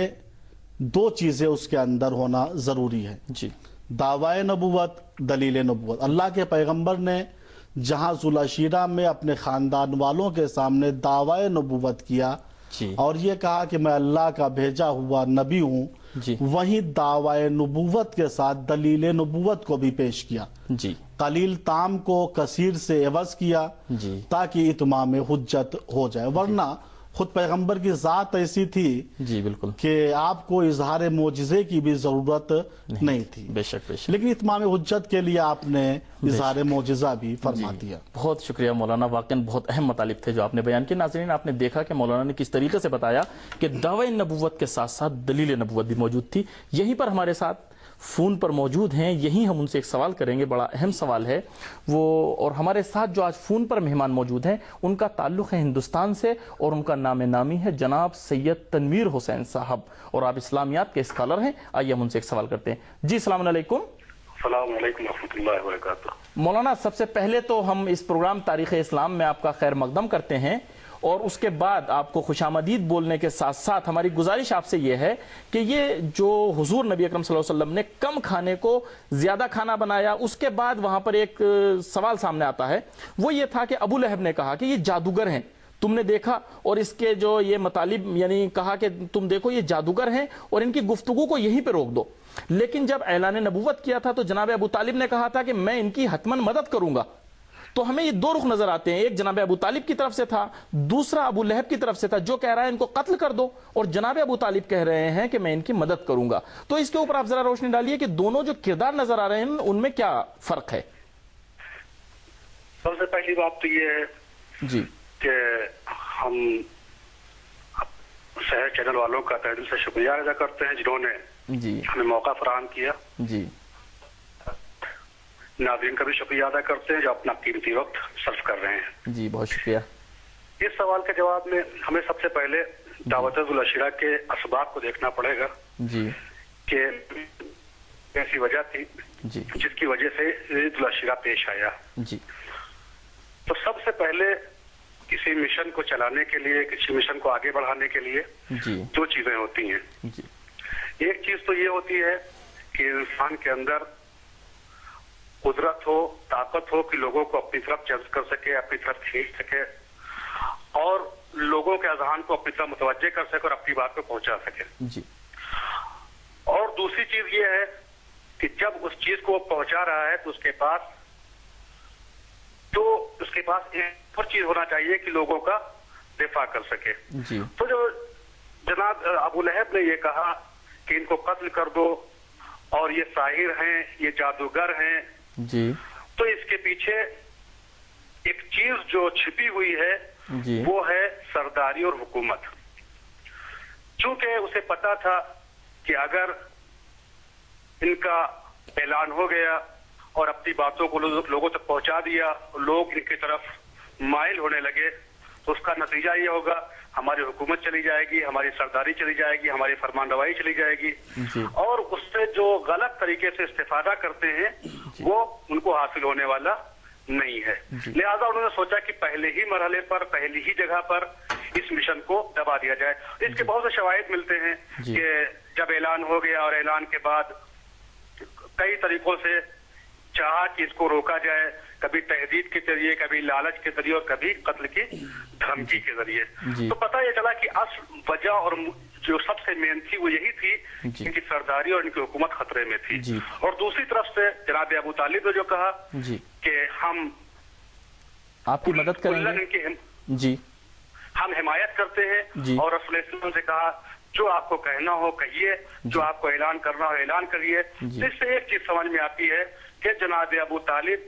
[SPEAKER 3] دو چیزیں اس کے اندر ہونا ضروری ہے،
[SPEAKER 1] جی
[SPEAKER 3] دعوی نبوت، دلیل نبوت. اللہ کے پیغمبر نے جہاں ذوالعشیرہ میں اپنے خاندان والوں کے سامنے دعوی نبوت کیا
[SPEAKER 1] جی
[SPEAKER 3] اور یہ کہا کہ میں اللہ کا بھیجا ہوا نبی ہوں،
[SPEAKER 1] جی
[SPEAKER 3] وہیں دعوی نبوت کے ساتھ دلیل نبوت کو بھی پیش کیا.
[SPEAKER 1] جی
[SPEAKER 3] قلیل تام کو کثیر سے عوض کیا
[SPEAKER 1] جی
[SPEAKER 3] تاکہ اتمام حجت ہو جائے، ورنہ خود پیغمبر کی ذات ایسی تھی
[SPEAKER 1] جی بالکل.
[SPEAKER 3] کہ آپ کو اظہار معجزے کی بھی ضرورت نہیں تھی،
[SPEAKER 1] بے شک بے شک.
[SPEAKER 3] لیکن اتمام حجت کے لیے آپ نے اظہار معجزہ بھی فرما دیا.
[SPEAKER 1] بہت شکریہ مولانا، واقعاً بہت اہم مطالب تھے جو آپ نے بیان کیے. ناظرین، آپ نے دیکھا کہ مولانا نے کس طریقے سے بتایا کہ دعوی نبوت کے ساتھ ساتھ دلیل نبوت بھی موجود تھی. یہیں پر ہمارے ساتھ فون پر موجود ہیں، یہیں ہم ان سے ایک سوال کریں گے، بڑا اہم سوال ہے وہ. اور ہمارے ساتھ جو آج فون پر مہمان موجود ہیں ان کا تعلق ہے ہندوستان سے، اور ان کا نام نامی ہے جناب سید تنویر حسین صاحب، اور آپ اسلامیات کے اسکالر ہیں. آئیے ہم ان سے ایک سوال کرتے ہیں. جی السلام علیکم.
[SPEAKER 4] السلام علیکم ورحمۃ اللہ وبرکاتہ.
[SPEAKER 1] مولانا، سب سے پہلے تو ہم اس پروگرام تاریخ اسلام میں آپ کا خیر مقدم کرتے ہیں، اور اس کے بعد آپ کو خوش آمدید بولنے کے ساتھ ساتھ ہماری گزارش آپ سے یہ ہے کہ یہ جو حضور نبی اکرم صلی اللہ علیہ وسلم نے کم کھانے کو زیادہ کھانا بنایا، اس کے بعد وہاں پر ایک سوال سامنے آتا ہے، وہ یہ تھا کہ ابو لہب نے کہا کہ یہ جادوگر ہیں، تم نے دیکھا، اور اس کے جو یہ مطالب یعنی کہا کہ تم دیکھو یہ جادوگر ہیں اور ان کی گفتگو کو یہیں پہ روک دو. لیکن جب اعلان نبوت کیا تھا تو جناب ابو طالب نے کہا تھا کہ میں ان کی حتماً مدد کروں گا. تو ہمیں یہ دو رخ نظر آتے ہیں، ایک جناب ابو طالب کی طرف سے تھا، دوسرا ابو لہب کی طرف سے تھا جو کہہ رہا ہے ان کو قتل کر دو، اور جناب ابو طالب کہہ رہے ہیں کہ میں ان کی مدد کروں گا. تو اس کے اوپر آپ ذرا روشنی ڈالیے کہ دونوں جو کردار نظر آ رہے ہیں ان میں کیا فرق ہے.
[SPEAKER 4] سب سے پہلی بات تو یہ ہے
[SPEAKER 1] جی
[SPEAKER 4] کہ ہم شہر چینل والوں کا تہہ دل سے شکریہ ادا کرتے ہیں جنہوں نے
[SPEAKER 1] جی
[SPEAKER 4] ہمیں موقع فراہم کیا.
[SPEAKER 1] جی
[SPEAKER 4] ناظرین کا بھی شکریہ ادا کرتے ہیں جو اپنا قیمتی وقت صرف کر رہے ہیں.
[SPEAKER 1] جی بہت شکریہ.
[SPEAKER 4] اس سوال کے جواب میں ہمیں سب سے پہلے دعوت ذوالعشیرہ کے اسباب کو دیکھنا پڑے گا
[SPEAKER 1] جی
[SPEAKER 4] کہ ایسی وجہ تھی
[SPEAKER 1] جی
[SPEAKER 4] جس کی وجہ سے ذوالعشیرہ پیش آیا.
[SPEAKER 1] جی
[SPEAKER 4] تو سب سے پہلے کسی مشن کو چلانے کے لیے، کسی مشن کو آگے بڑھانے کے لیے
[SPEAKER 1] جی
[SPEAKER 4] دو چیزیں ہوتی ہیں.
[SPEAKER 1] جی
[SPEAKER 4] ایک چیز تو یہ ہوتی ہے کہ انسان کے اندر قدرت ہو، طاقت ہو کہ لوگوں کو اپنی طرف جذب کر سکے، اپنی طرف کھینچ سکے، اور لوگوں کے اذہان کو اپنی طرف متوجہ کر سکے اور اپنی بات کو پہنچا سکے.
[SPEAKER 1] جی
[SPEAKER 4] اور دوسری چیز یہ ہے کہ جب اس چیز کو وہ پہنچا رہا ہے تو اس کے پاس تو اس کے پاس ایک اور چیز ہونا چاہیے کہ لوگوں کا دفاع کر سکے.
[SPEAKER 1] جی
[SPEAKER 4] تو جو جناب ابو لہب نے یہ کہا کہ ان کو قتل کر دو اور یہ ساحر ہیں، یہ جادوگر ہیں،
[SPEAKER 1] جی
[SPEAKER 4] تو اس کے پیچھے ایک چیز جو چھپی ہوئی ہے
[SPEAKER 1] جی
[SPEAKER 4] وہ ہے سرداری اور حکومت. چونکہ اسے پتا تھا کہ اگر ان کا اعلان ہو گیا اور اپنی باتوں کو لوگوں تک پہنچا دیا، لوگ ان کی طرف مائل ہونے لگے، تو اس کا نتیجہ یہ ہوگا ہماری حکومت چلی جائے گی، ہماری سرداری چلی جائے گی، ہماری فرمان روائی چلی جائے گی،
[SPEAKER 1] جی
[SPEAKER 4] اور اس سے جو غلط طریقے سے استفادہ کرتے ہیں وہ ان کو حاصل ہونے والا نہیں ہے. لہذا انہوں نے سوچا کہ پہلے ہی مرحلے پر، پہلی ہی جگہ پر اس مشن کو دبا دیا جائے. اس کے بہت سے شواہد ملتے ہیں کہ جب اعلان ہو گیا اور اعلان کے بعد کئی طریقوں سے چاہا کہ اس کو روکا جائے، کبھی تہدید کے ذریعے، کبھی لالچ کے ذریعے اور کبھی قتل کی دھمکی کے ذریعے. تو پتہ یہ چلا کہ اصل وجہ اور جو سب سے مین تھی وہ یہی تھی کہ ان کی سرداری اور ان کی حکومت خطرے میں تھی. اور دوسری طرف سے جناب ابو طالب نے جو کہا کہ ہم
[SPEAKER 1] آپ کی مدد کریں گے، جی
[SPEAKER 4] ہم حمایت کرتے ہیں، اور رسول اللہ علیہ وسلم سے کہا جو آپ کو کہنا ہو کہیے، جو آپ کو اعلان کرنا ہو اعلان کریے. اس سے ایک چیز سمجھ میں آتی ہے کہ جناب ابو طالب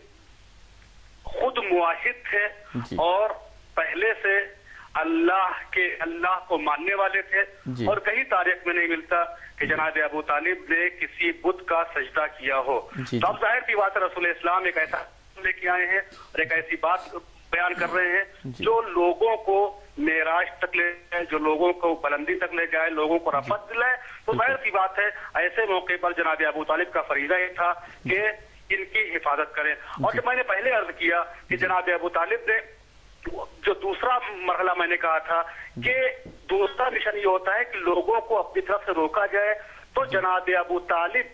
[SPEAKER 4] خود موحد تھے اور پہلے سے اللہ کے اللہ کو ماننے والے تھے، اور کہیں تاریخ میں نہیں ملتا کہ جناب ابو طالب نے کسی بت کا سجدہ کیا ہو. تو اب ظاہر کی بات ہے رسول اسلام ایک ایسا لے کے آئے ہیں اور ایک ایسی بات بیان کر رہے ہیں جو لوگوں کو معراج تک لے جائے، جو لوگوں کو بلندی تک لے جائے، لوگوں کو رفعت دلائے. تو ظاہر کی بات ہے ایسے موقع پر جناب ابو طالب کا فریضہ یہ تھا کہ ان کی حفاظت کریں. اور جب میں نے پہلے عرض کیا کہ جناب ابو طالب نے جو دوسرا مرحلہ میں نے کہا تھا کہ دوسرا مشن یہ ہوتا ہے کہ لوگوں کو اپنی طرف سے روکا جائے، تو جناب ابو طالب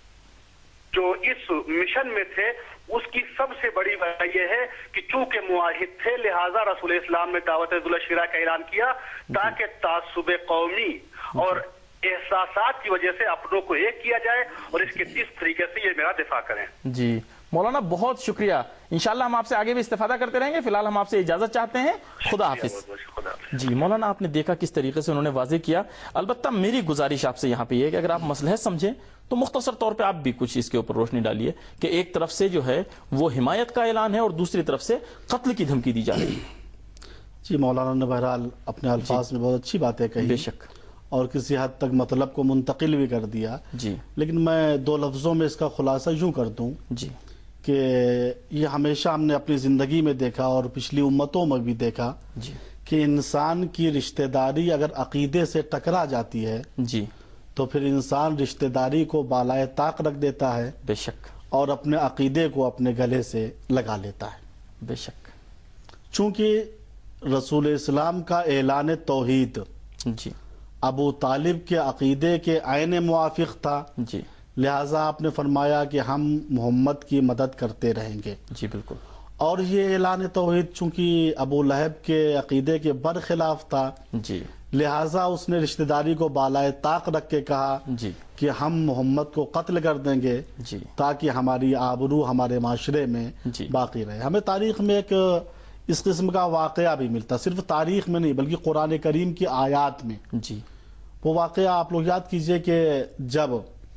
[SPEAKER 4] جو اس مشن میں تھے اس کی سب سے بڑی وجہ یہ ہے کہ چونکہ معاہد تھے لہٰذا رسول اسلام نے دعوت ذل الشرع کا اعلان کیا تاکہ تعصب قومی اور احساسات کی وجہ سے اپنوں کو ایک کیا جائے، اور اس کے اس طریقے سے یہ میرا دفاع کریں.
[SPEAKER 1] جی مولانا بہت شکریہ، انشاءاللہ ہم آپ سے آگے بھی استفادہ کرتے رہیں گے. فی الحال ہم آپ سے اجازت چاہتے ہیں، خدا حافظ. جی مولانا آپ نے دیکھا کس طریقے سے انہوں نے واضح کیا. البتہ میری گزارش آپ سے یہاں پہ یہ کہ اگر آپ مصلحت سمجھیں تو مختصر طور پہ آپ بھی کچھ اس کے اوپر روشنی ڈالیے کہ ایک طرف سے جو ہے وہ حمایت کا اعلان ہے اور دوسری طرف سے قتل کی دھمکی دی جا رہی ہے.
[SPEAKER 3] جی مولانا نے بہرحال اپنے الفاظ میں بہت اچھی باتیں کہی،
[SPEAKER 1] بے شک،
[SPEAKER 3] اور کسی حد تک مطلب کو منتقل بھی کر دیا.
[SPEAKER 1] جی
[SPEAKER 3] لیکن میں دو لفظوں میں اس کا خلاصہ یوں کر دوں
[SPEAKER 1] جی
[SPEAKER 3] کہ یہ ہمیشہ ہم نے اپنی زندگی میں دیکھا اور پچھلی امتوں میں بھی دیکھا
[SPEAKER 1] جی
[SPEAKER 3] کہ انسان کی رشتہ داری اگر عقیدے سے ٹکرا جاتی ہے
[SPEAKER 1] جی
[SPEAKER 3] تو پھر انسان رشتہ داری کو بالائے طاق رکھ دیتا ہے،
[SPEAKER 1] بے شک،
[SPEAKER 3] اور اپنے عقیدے کو اپنے گلے سے لگا لیتا ہے.
[SPEAKER 1] بے شک.
[SPEAKER 3] چونکہ رسول اسلام کا اعلان توحید
[SPEAKER 1] جی
[SPEAKER 3] ابو طالب کے عقیدے کے عین موافق تھا،
[SPEAKER 1] جی
[SPEAKER 3] لہٰذا آپ نے فرمایا کہ ہم محمد کی مدد کرتے رہیں گے.
[SPEAKER 1] جی بالکل.
[SPEAKER 3] اور یہ اعلان توحید چونکہ ابو لہب کے عقیدے کے برخلاف تھا،
[SPEAKER 1] جی
[SPEAKER 3] لہٰذا اس نے رشتہ داری کو بالائے طاق رکھ کے کہا
[SPEAKER 1] جی
[SPEAKER 3] کہ ہم محمد کو قتل کر دیں گے
[SPEAKER 1] جی
[SPEAKER 3] تاکہ ہماری آبرو ہمارے معاشرے میں
[SPEAKER 1] جی
[SPEAKER 3] باقی رہے. ہمیں تاریخ میں ایک اس قسم کا واقعہ بھی ملتا، صرف تاریخ میں نہیں بلکہ قرآن کریم کی آیات میں.
[SPEAKER 1] جی
[SPEAKER 3] وہ واقعہ آپ لوگ یاد کیجئے کہ جب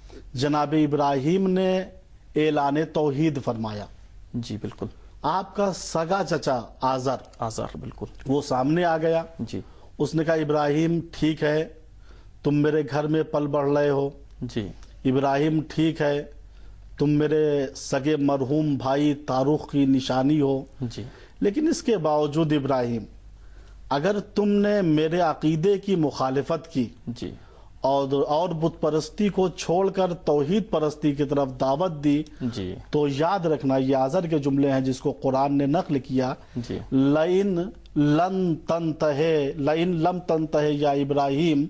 [SPEAKER 3] جناب ابراہیم نے اعلان توحید فرمایا،
[SPEAKER 1] جی بالکل،
[SPEAKER 3] آپ کا سگا چچا آزر
[SPEAKER 1] آزار بالکل
[SPEAKER 3] وہ سامنے آ گیا.
[SPEAKER 1] جی
[SPEAKER 3] اس نے کہا ابراہیم ٹھیک ہے تم میرے گھر میں پل بڑھ رہے ہو،
[SPEAKER 1] جی
[SPEAKER 3] ابراہیم ٹھیک ہے تم میرے سگے مرحوم بھائی تاروخ کی نشانی ہو،
[SPEAKER 1] جی
[SPEAKER 3] لیکن اس کے باوجود ابراہیم اگر تم نے میرے عقیدے کی مخالفت کی
[SPEAKER 1] جی
[SPEAKER 3] اور اور بت پرستی کو چھوڑ کر توحید پرستی کی طرف دعوت دی،
[SPEAKER 1] جی
[SPEAKER 3] تو یاد رکھنا یہ آزر کے جملے ہیں جس کو قرآن نے نقل کیا،
[SPEAKER 1] جی
[SPEAKER 3] لئن لن تنتہے لئن لم تنتہے یا ابراہیم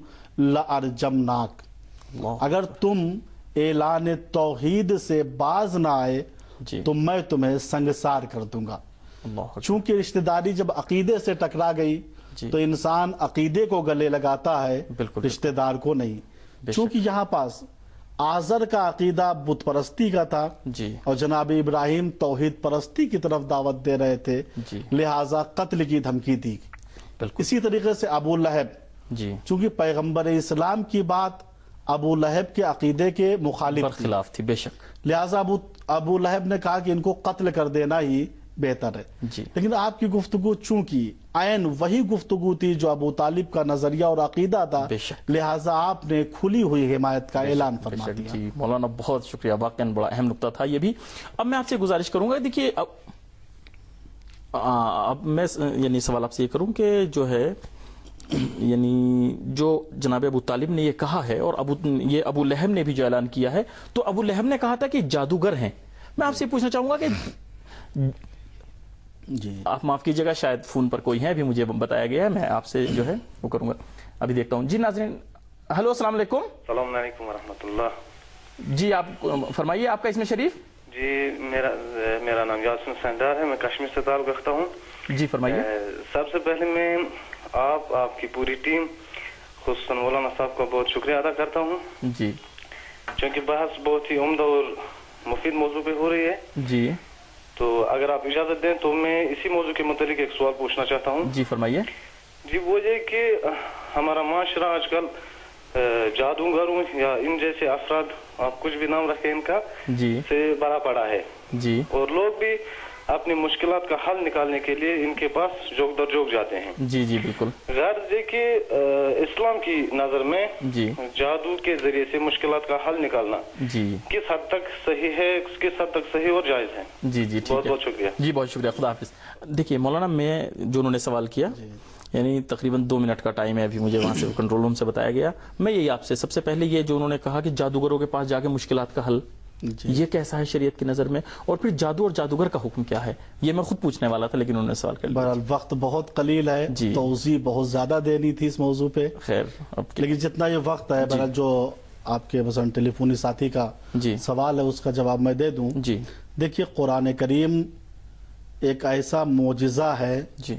[SPEAKER 3] لارجمناک،
[SPEAKER 1] اللہ،
[SPEAKER 3] اگر تم اعلان توحید سے باز نہ آئے
[SPEAKER 1] جی
[SPEAKER 3] تو میں تمہیں سنگسار کر دوں گا.
[SPEAKER 1] اللہ،
[SPEAKER 3] چونکہ رشتہ داری جب عقیدے سے ٹکرا گئی
[SPEAKER 1] جی
[SPEAKER 3] تو انسان عقیدے کو گلے لگاتا ہے،
[SPEAKER 1] بالکل،
[SPEAKER 3] رشتہ دار کو نہیں.
[SPEAKER 1] بے شک.
[SPEAKER 3] چونکہ یہاں پاس آزر کا عقیدہ بت پرستی کا تھا
[SPEAKER 1] جی
[SPEAKER 3] اور جناب ابراہیم توحید پرستی کی طرف دعوت دے رہے تھے،
[SPEAKER 1] جی
[SPEAKER 3] لہٰذا قتل کی دھمکی دی.
[SPEAKER 1] بالکل،
[SPEAKER 3] اسی طریقے سے ابو لہب،
[SPEAKER 1] جی
[SPEAKER 3] چونکہ پیغمبر اسلام کی بات ابو لہب کے عقیدے کے مخالف تھی،
[SPEAKER 1] برخلاف تھی، بے شک،
[SPEAKER 3] لہٰذا ابو ابو لہب نے کہا کہ ان کو قتل کر دینا ہی بہتر ہے.
[SPEAKER 1] جی
[SPEAKER 3] لیکن آپ کی گفتگو چونکہ عین وہی گفتگو تھی جو ابو طالب کا نظریہ اور عقیدہ تھا،
[SPEAKER 1] بے شک،
[SPEAKER 3] لہٰذا آپ نے کھلی ہوئی حمایت کا اعلان
[SPEAKER 1] بے
[SPEAKER 3] فرما
[SPEAKER 1] شک.
[SPEAKER 3] دیا.
[SPEAKER 1] جی مولانا بہت شکریہ، واقعاً بڑا اہم نقطہ تھا یہ بھی. اب میں آپ سے گزارش کروں گا، دیکھیے اب اب میں یعنی سوال آپ سے یہ کروں کہ جو ہے یعنی جو جناب ابو طالب نے یہ کہا ہے اور ابو یہ ابو لہب نے بھی جو اعلان کیا ہے، تو ابو لہب نے کہا تھا کہ جادوگر ہیں. میں آپ سے پوچھنا چاہوں گا کہ
[SPEAKER 3] جی
[SPEAKER 1] آپ معاف کیجیے گا شاید فون پر کوئی ہے، ابھی مجھے بتایا گیا ہے، میں آپ سے جو ہے وہ کروں گا، ابھی دیکھتا ہوں. جی ناظرین، ہلو السلام علیکم.
[SPEAKER 5] السلام علیکم ورحمۃ اللہ.
[SPEAKER 1] جی آپ فرمائیے آپ کا اس میں شریف.
[SPEAKER 5] جی میرا میرا نام یاسین سندار ہے، میں کشمیر سے تعلق رکھتا ہوں.
[SPEAKER 1] جی فرمائیے.
[SPEAKER 5] سب سے پہلے میں آپ آپ کی پوری ٹیم خصوصاً مولانا صاحب کا بہت شکریہ ادا کرتا ہوں.
[SPEAKER 1] جی
[SPEAKER 5] چونکہ بحث بہت ہی عمدہ اور مفید موضوع پہ ہو رہی ہے.
[SPEAKER 1] جی
[SPEAKER 5] تو اگر آپ اجازت دیں تو میں اسی موضوع کے متعلق ایک سوال پوچھنا چاہتا ہوں.
[SPEAKER 1] جی فرمائیے.
[SPEAKER 5] جی وہ یہ کہ ہمارا معاشرہ آج کل جادوگروں یا ان جیسے افراد، آپ کچھ بھی نام رکھیں ان کا،
[SPEAKER 1] جی
[SPEAKER 5] سے بھرا پڑا ہے.
[SPEAKER 1] جی
[SPEAKER 5] اور لوگ بھی اپنی مشکلات کا حل نکالنے کے لیے ان کے پاس جوک در جوک جاتے ہیں.
[SPEAKER 1] جی جی بالکل.
[SPEAKER 5] غرض یہ کہ اسلام کی نظر میں
[SPEAKER 1] جی
[SPEAKER 5] جادو کے ذریعے سے مشکلات کا حل نکالنا
[SPEAKER 1] جی
[SPEAKER 5] کس حد تک صحیح ہے، کس حد تک صحیح اور جائز ہے؟
[SPEAKER 1] جی جی ٹھیک
[SPEAKER 5] بہت
[SPEAKER 1] ہے.
[SPEAKER 5] بہت شکریہ.
[SPEAKER 1] جی بہت شکریہ. خدا حافظ. دیکھیے مولانا، میں جو انہوں نے سوال کیا یعنی تقریباً دو منٹ کا ٹائم ہے ابھی، مجھے وہاں سے کنٹرول روم سے بتایا گیا. میں یہی آپ سے سب سے پہلے یہ جو انہوں نے کہا کہ جادوگروں کے پاس جا کے مشکلات کا حل، یہ کیسا ہے شریعت کی نظر میں، اور پھر جادو اور جادوگر کا حکم کیا ہے، یہ میں خود پوچھنے والا تھا لیکن انہوں نے سوال کر لیا.
[SPEAKER 3] بہرحال وقت بہت قلیل ہے،
[SPEAKER 1] جی
[SPEAKER 3] توضیح بہت زیادہ دینی تھی اس موضوع پہ.
[SPEAKER 1] خیر اب
[SPEAKER 3] لیکن جتنا یہ وقت ہے، بہرحال جو آپ کے مثلا ٹیلی فونی ساتھی کا
[SPEAKER 1] جی
[SPEAKER 3] سوال ہے اس کا جواب میں دے دوں.
[SPEAKER 1] جی
[SPEAKER 3] دیکھیے قرآن کریم ایک ایسا معجزہ ہے
[SPEAKER 1] جی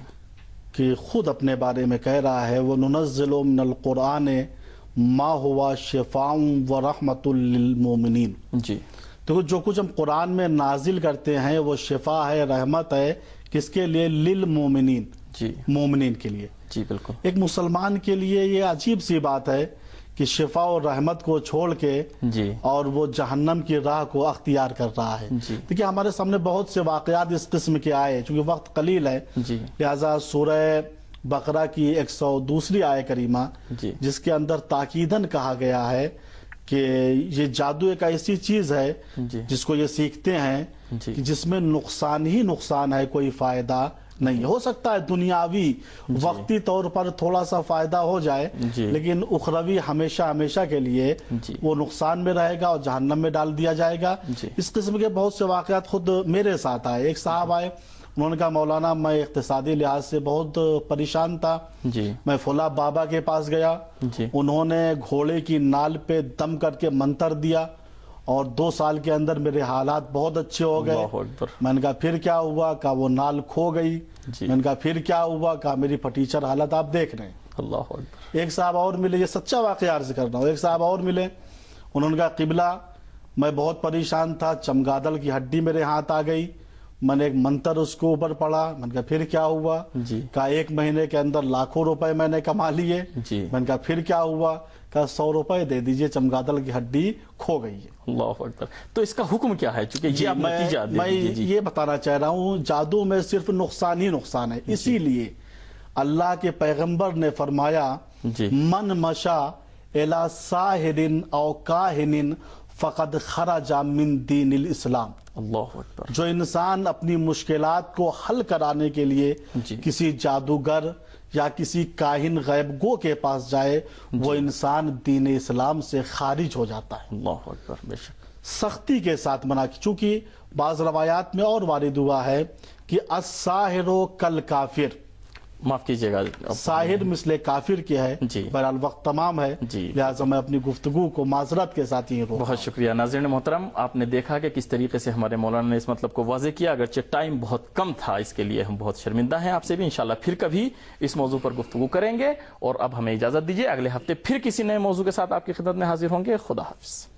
[SPEAKER 3] کہ خود اپنے بارے میں کہہ رہا ہے وَنُنَزِّلُ مِنَ الْقُرْآنِ مَا هُوَ شِفَاءٌ وَرَحْمَةٌ لِّلْمُؤْمِنِينَ.
[SPEAKER 1] جی
[SPEAKER 3] تو جو کچھ ہم قرآن میں نازل کرتے ہیں وہ شفا ہے، رحمت ہے. کس کے لیے؟ للمومنین،
[SPEAKER 1] جی
[SPEAKER 3] مومنین کے لیے.
[SPEAKER 1] جی بالکل.
[SPEAKER 3] ایک مسلمان کے لیے یہ عجیب سی بات ہے کہ شفا اور رحمت کو چھوڑ کے
[SPEAKER 1] جی
[SPEAKER 3] اور وہ جہنم کی راہ کو اختیار کر رہا ہے.
[SPEAKER 1] جی
[SPEAKER 3] دیکھیے ہمارے سامنے بہت سے واقعات اس قسم کے آئے، چونکہ وقت قلیل ہے
[SPEAKER 1] جی
[SPEAKER 3] لہذا سورہ بقرہ کی ایک سو دوسری آیہ کریمہ
[SPEAKER 1] جی
[SPEAKER 3] جس کے اندر تاکیداً کہا گیا ہے کہ یہ جادو ایک ایسی چیز ہے
[SPEAKER 1] جی
[SPEAKER 3] جس کو یہ سیکھتے ہیں
[SPEAKER 1] جی
[SPEAKER 3] کہ جس میں نقصان ہی نقصان ہے، کوئی فائدہ نہیں. ہو سکتا ہے دنیاوی وقتی طور پر تھوڑا سا فائدہ ہو جائے
[SPEAKER 1] جی
[SPEAKER 3] لیکن اخروی ہمیشہ ہمیشہ کے لیے
[SPEAKER 1] جی
[SPEAKER 3] وہ نقصان میں رہے گا اور جہنم میں ڈال دیا جائے گا.
[SPEAKER 1] جی
[SPEAKER 3] اس قسم کے بہت سے واقعات خود میرے ساتھ آئے. ایک صاحب آئے، انہوں نے کہا مولانا میں اقتصادی لحاظ سے بہت پریشان تھا،
[SPEAKER 1] جی
[SPEAKER 3] میں فلاں بابا کے پاس گیا،
[SPEAKER 1] جی
[SPEAKER 3] انہوں نے گھوڑے کی نال پہ دم کر کے منتر دیا اور دو سال کے اندر میرے حالات بہت اچھے ہو گئے.
[SPEAKER 1] اللہ اکبر.
[SPEAKER 3] میں نے کہا پھر کیا ہوا؟ کہا وہ نال کھو گئی.
[SPEAKER 1] جی
[SPEAKER 3] میں نے کہا پھر کیا ہوا؟ کہا میری پھٹیچر حالت آپ دیکھ رہے ہیں.
[SPEAKER 1] اللہ اکبر.
[SPEAKER 3] ایک صاحب اور ملے، یہ سچا واقعہ عرض کر رہا ہوں، ایک صاحب اور ملے، انہوں نے کہا قبلہ میں بہت پریشان تھا، چمگادل کی ہڈی میرے ہاتھ آ گئی، میں نے ایک منتر اس کو اوپر پڑھا. میں نے کہا پھر کیا ہوا؟
[SPEAKER 1] جی
[SPEAKER 3] کہا ایک مہینے کے اندر لاکھوں روپے میں نے کما لیے.
[SPEAKER 1] جی
[SPEAKER 3] میں نے کہا پھر کیا ہوا؟ کہا سو روپے دے دیجئے، چمگادل کی ہڈی کھو گئی ہے.
[SPEAKER 1] اللہ اکبر. تو اس کا حکم کیا ہے؟ چونکہ یہ آپ
[SPEAKER 3] میں
[SPEAKER 1] نتیجہ دے
[SPEAKER 3] میں
[SPEAKER 1] دیجیے. جی
[SPEAKER 3] یہ بتانا چاہ رہا ہوں جادو میں صرف نقصان ہی نقصان ہے. اسی لیے اللہ کے پیغمبر نے فرمایا
[SPEAKER 1] جی
[SPEAKER 3] من مشا الی ساحر او کاہن فقد خرج من دین الاسلام.
[SPEAKER 1] اللہ اکبر.
[SPEAKER 3] جو انسان اپنی مشکلات کو حل کرانے کے لیے
[SPEAKER 1] جی
[SPEAKER 3] کسی جادوگر یا کسی کاہن غیب گو کے پاس جائے وہ انسان دین اسلام سے خارج ہو جاتا ہے.
[SPEAKER 1] اللہ اکبر. بے شک.
[SPEAKER 3] سختی کے ساتھ منع کی، چونکہ بعض روایات میں اور وارد ہوا ہے کہ الساحر کل کافر،
[SPEAKER 1] معاف کیجیے گا.
[SPEAKER 3] ساحر مثل کافر کے ہے.
[SPEAKER 1] جی
[SPEAKER 3] بہرحال وقت تمام ہے،
[SPEAKER 1] جی
[SPEAKER 3] لہٰذا میں اپنی گفتگو کو معذرت کے ساتھ ہی روکا.
[SPEAKER 1] بہت شکریہ. ناظرین محترم، آپ نے دیکھا کہ کس طریقے سے ہمارے مولانا نے اس مطلب کو واضح کیا، اگرچہ ٹائم بہت کم تھا، اس کے لیے ہم بہت شرمندہ ہیں. آپ سے بھی انشاءاللہ پھر کبھی اس موضوع پر گفتگو کریں گے، اور اب ہمیں اجازت دیجیے، اگلے ہفتے پھر کسی نئے موضوع کے ساتھ آپ کی خدمت میں حاضر ہوں گے. خدا حافظ.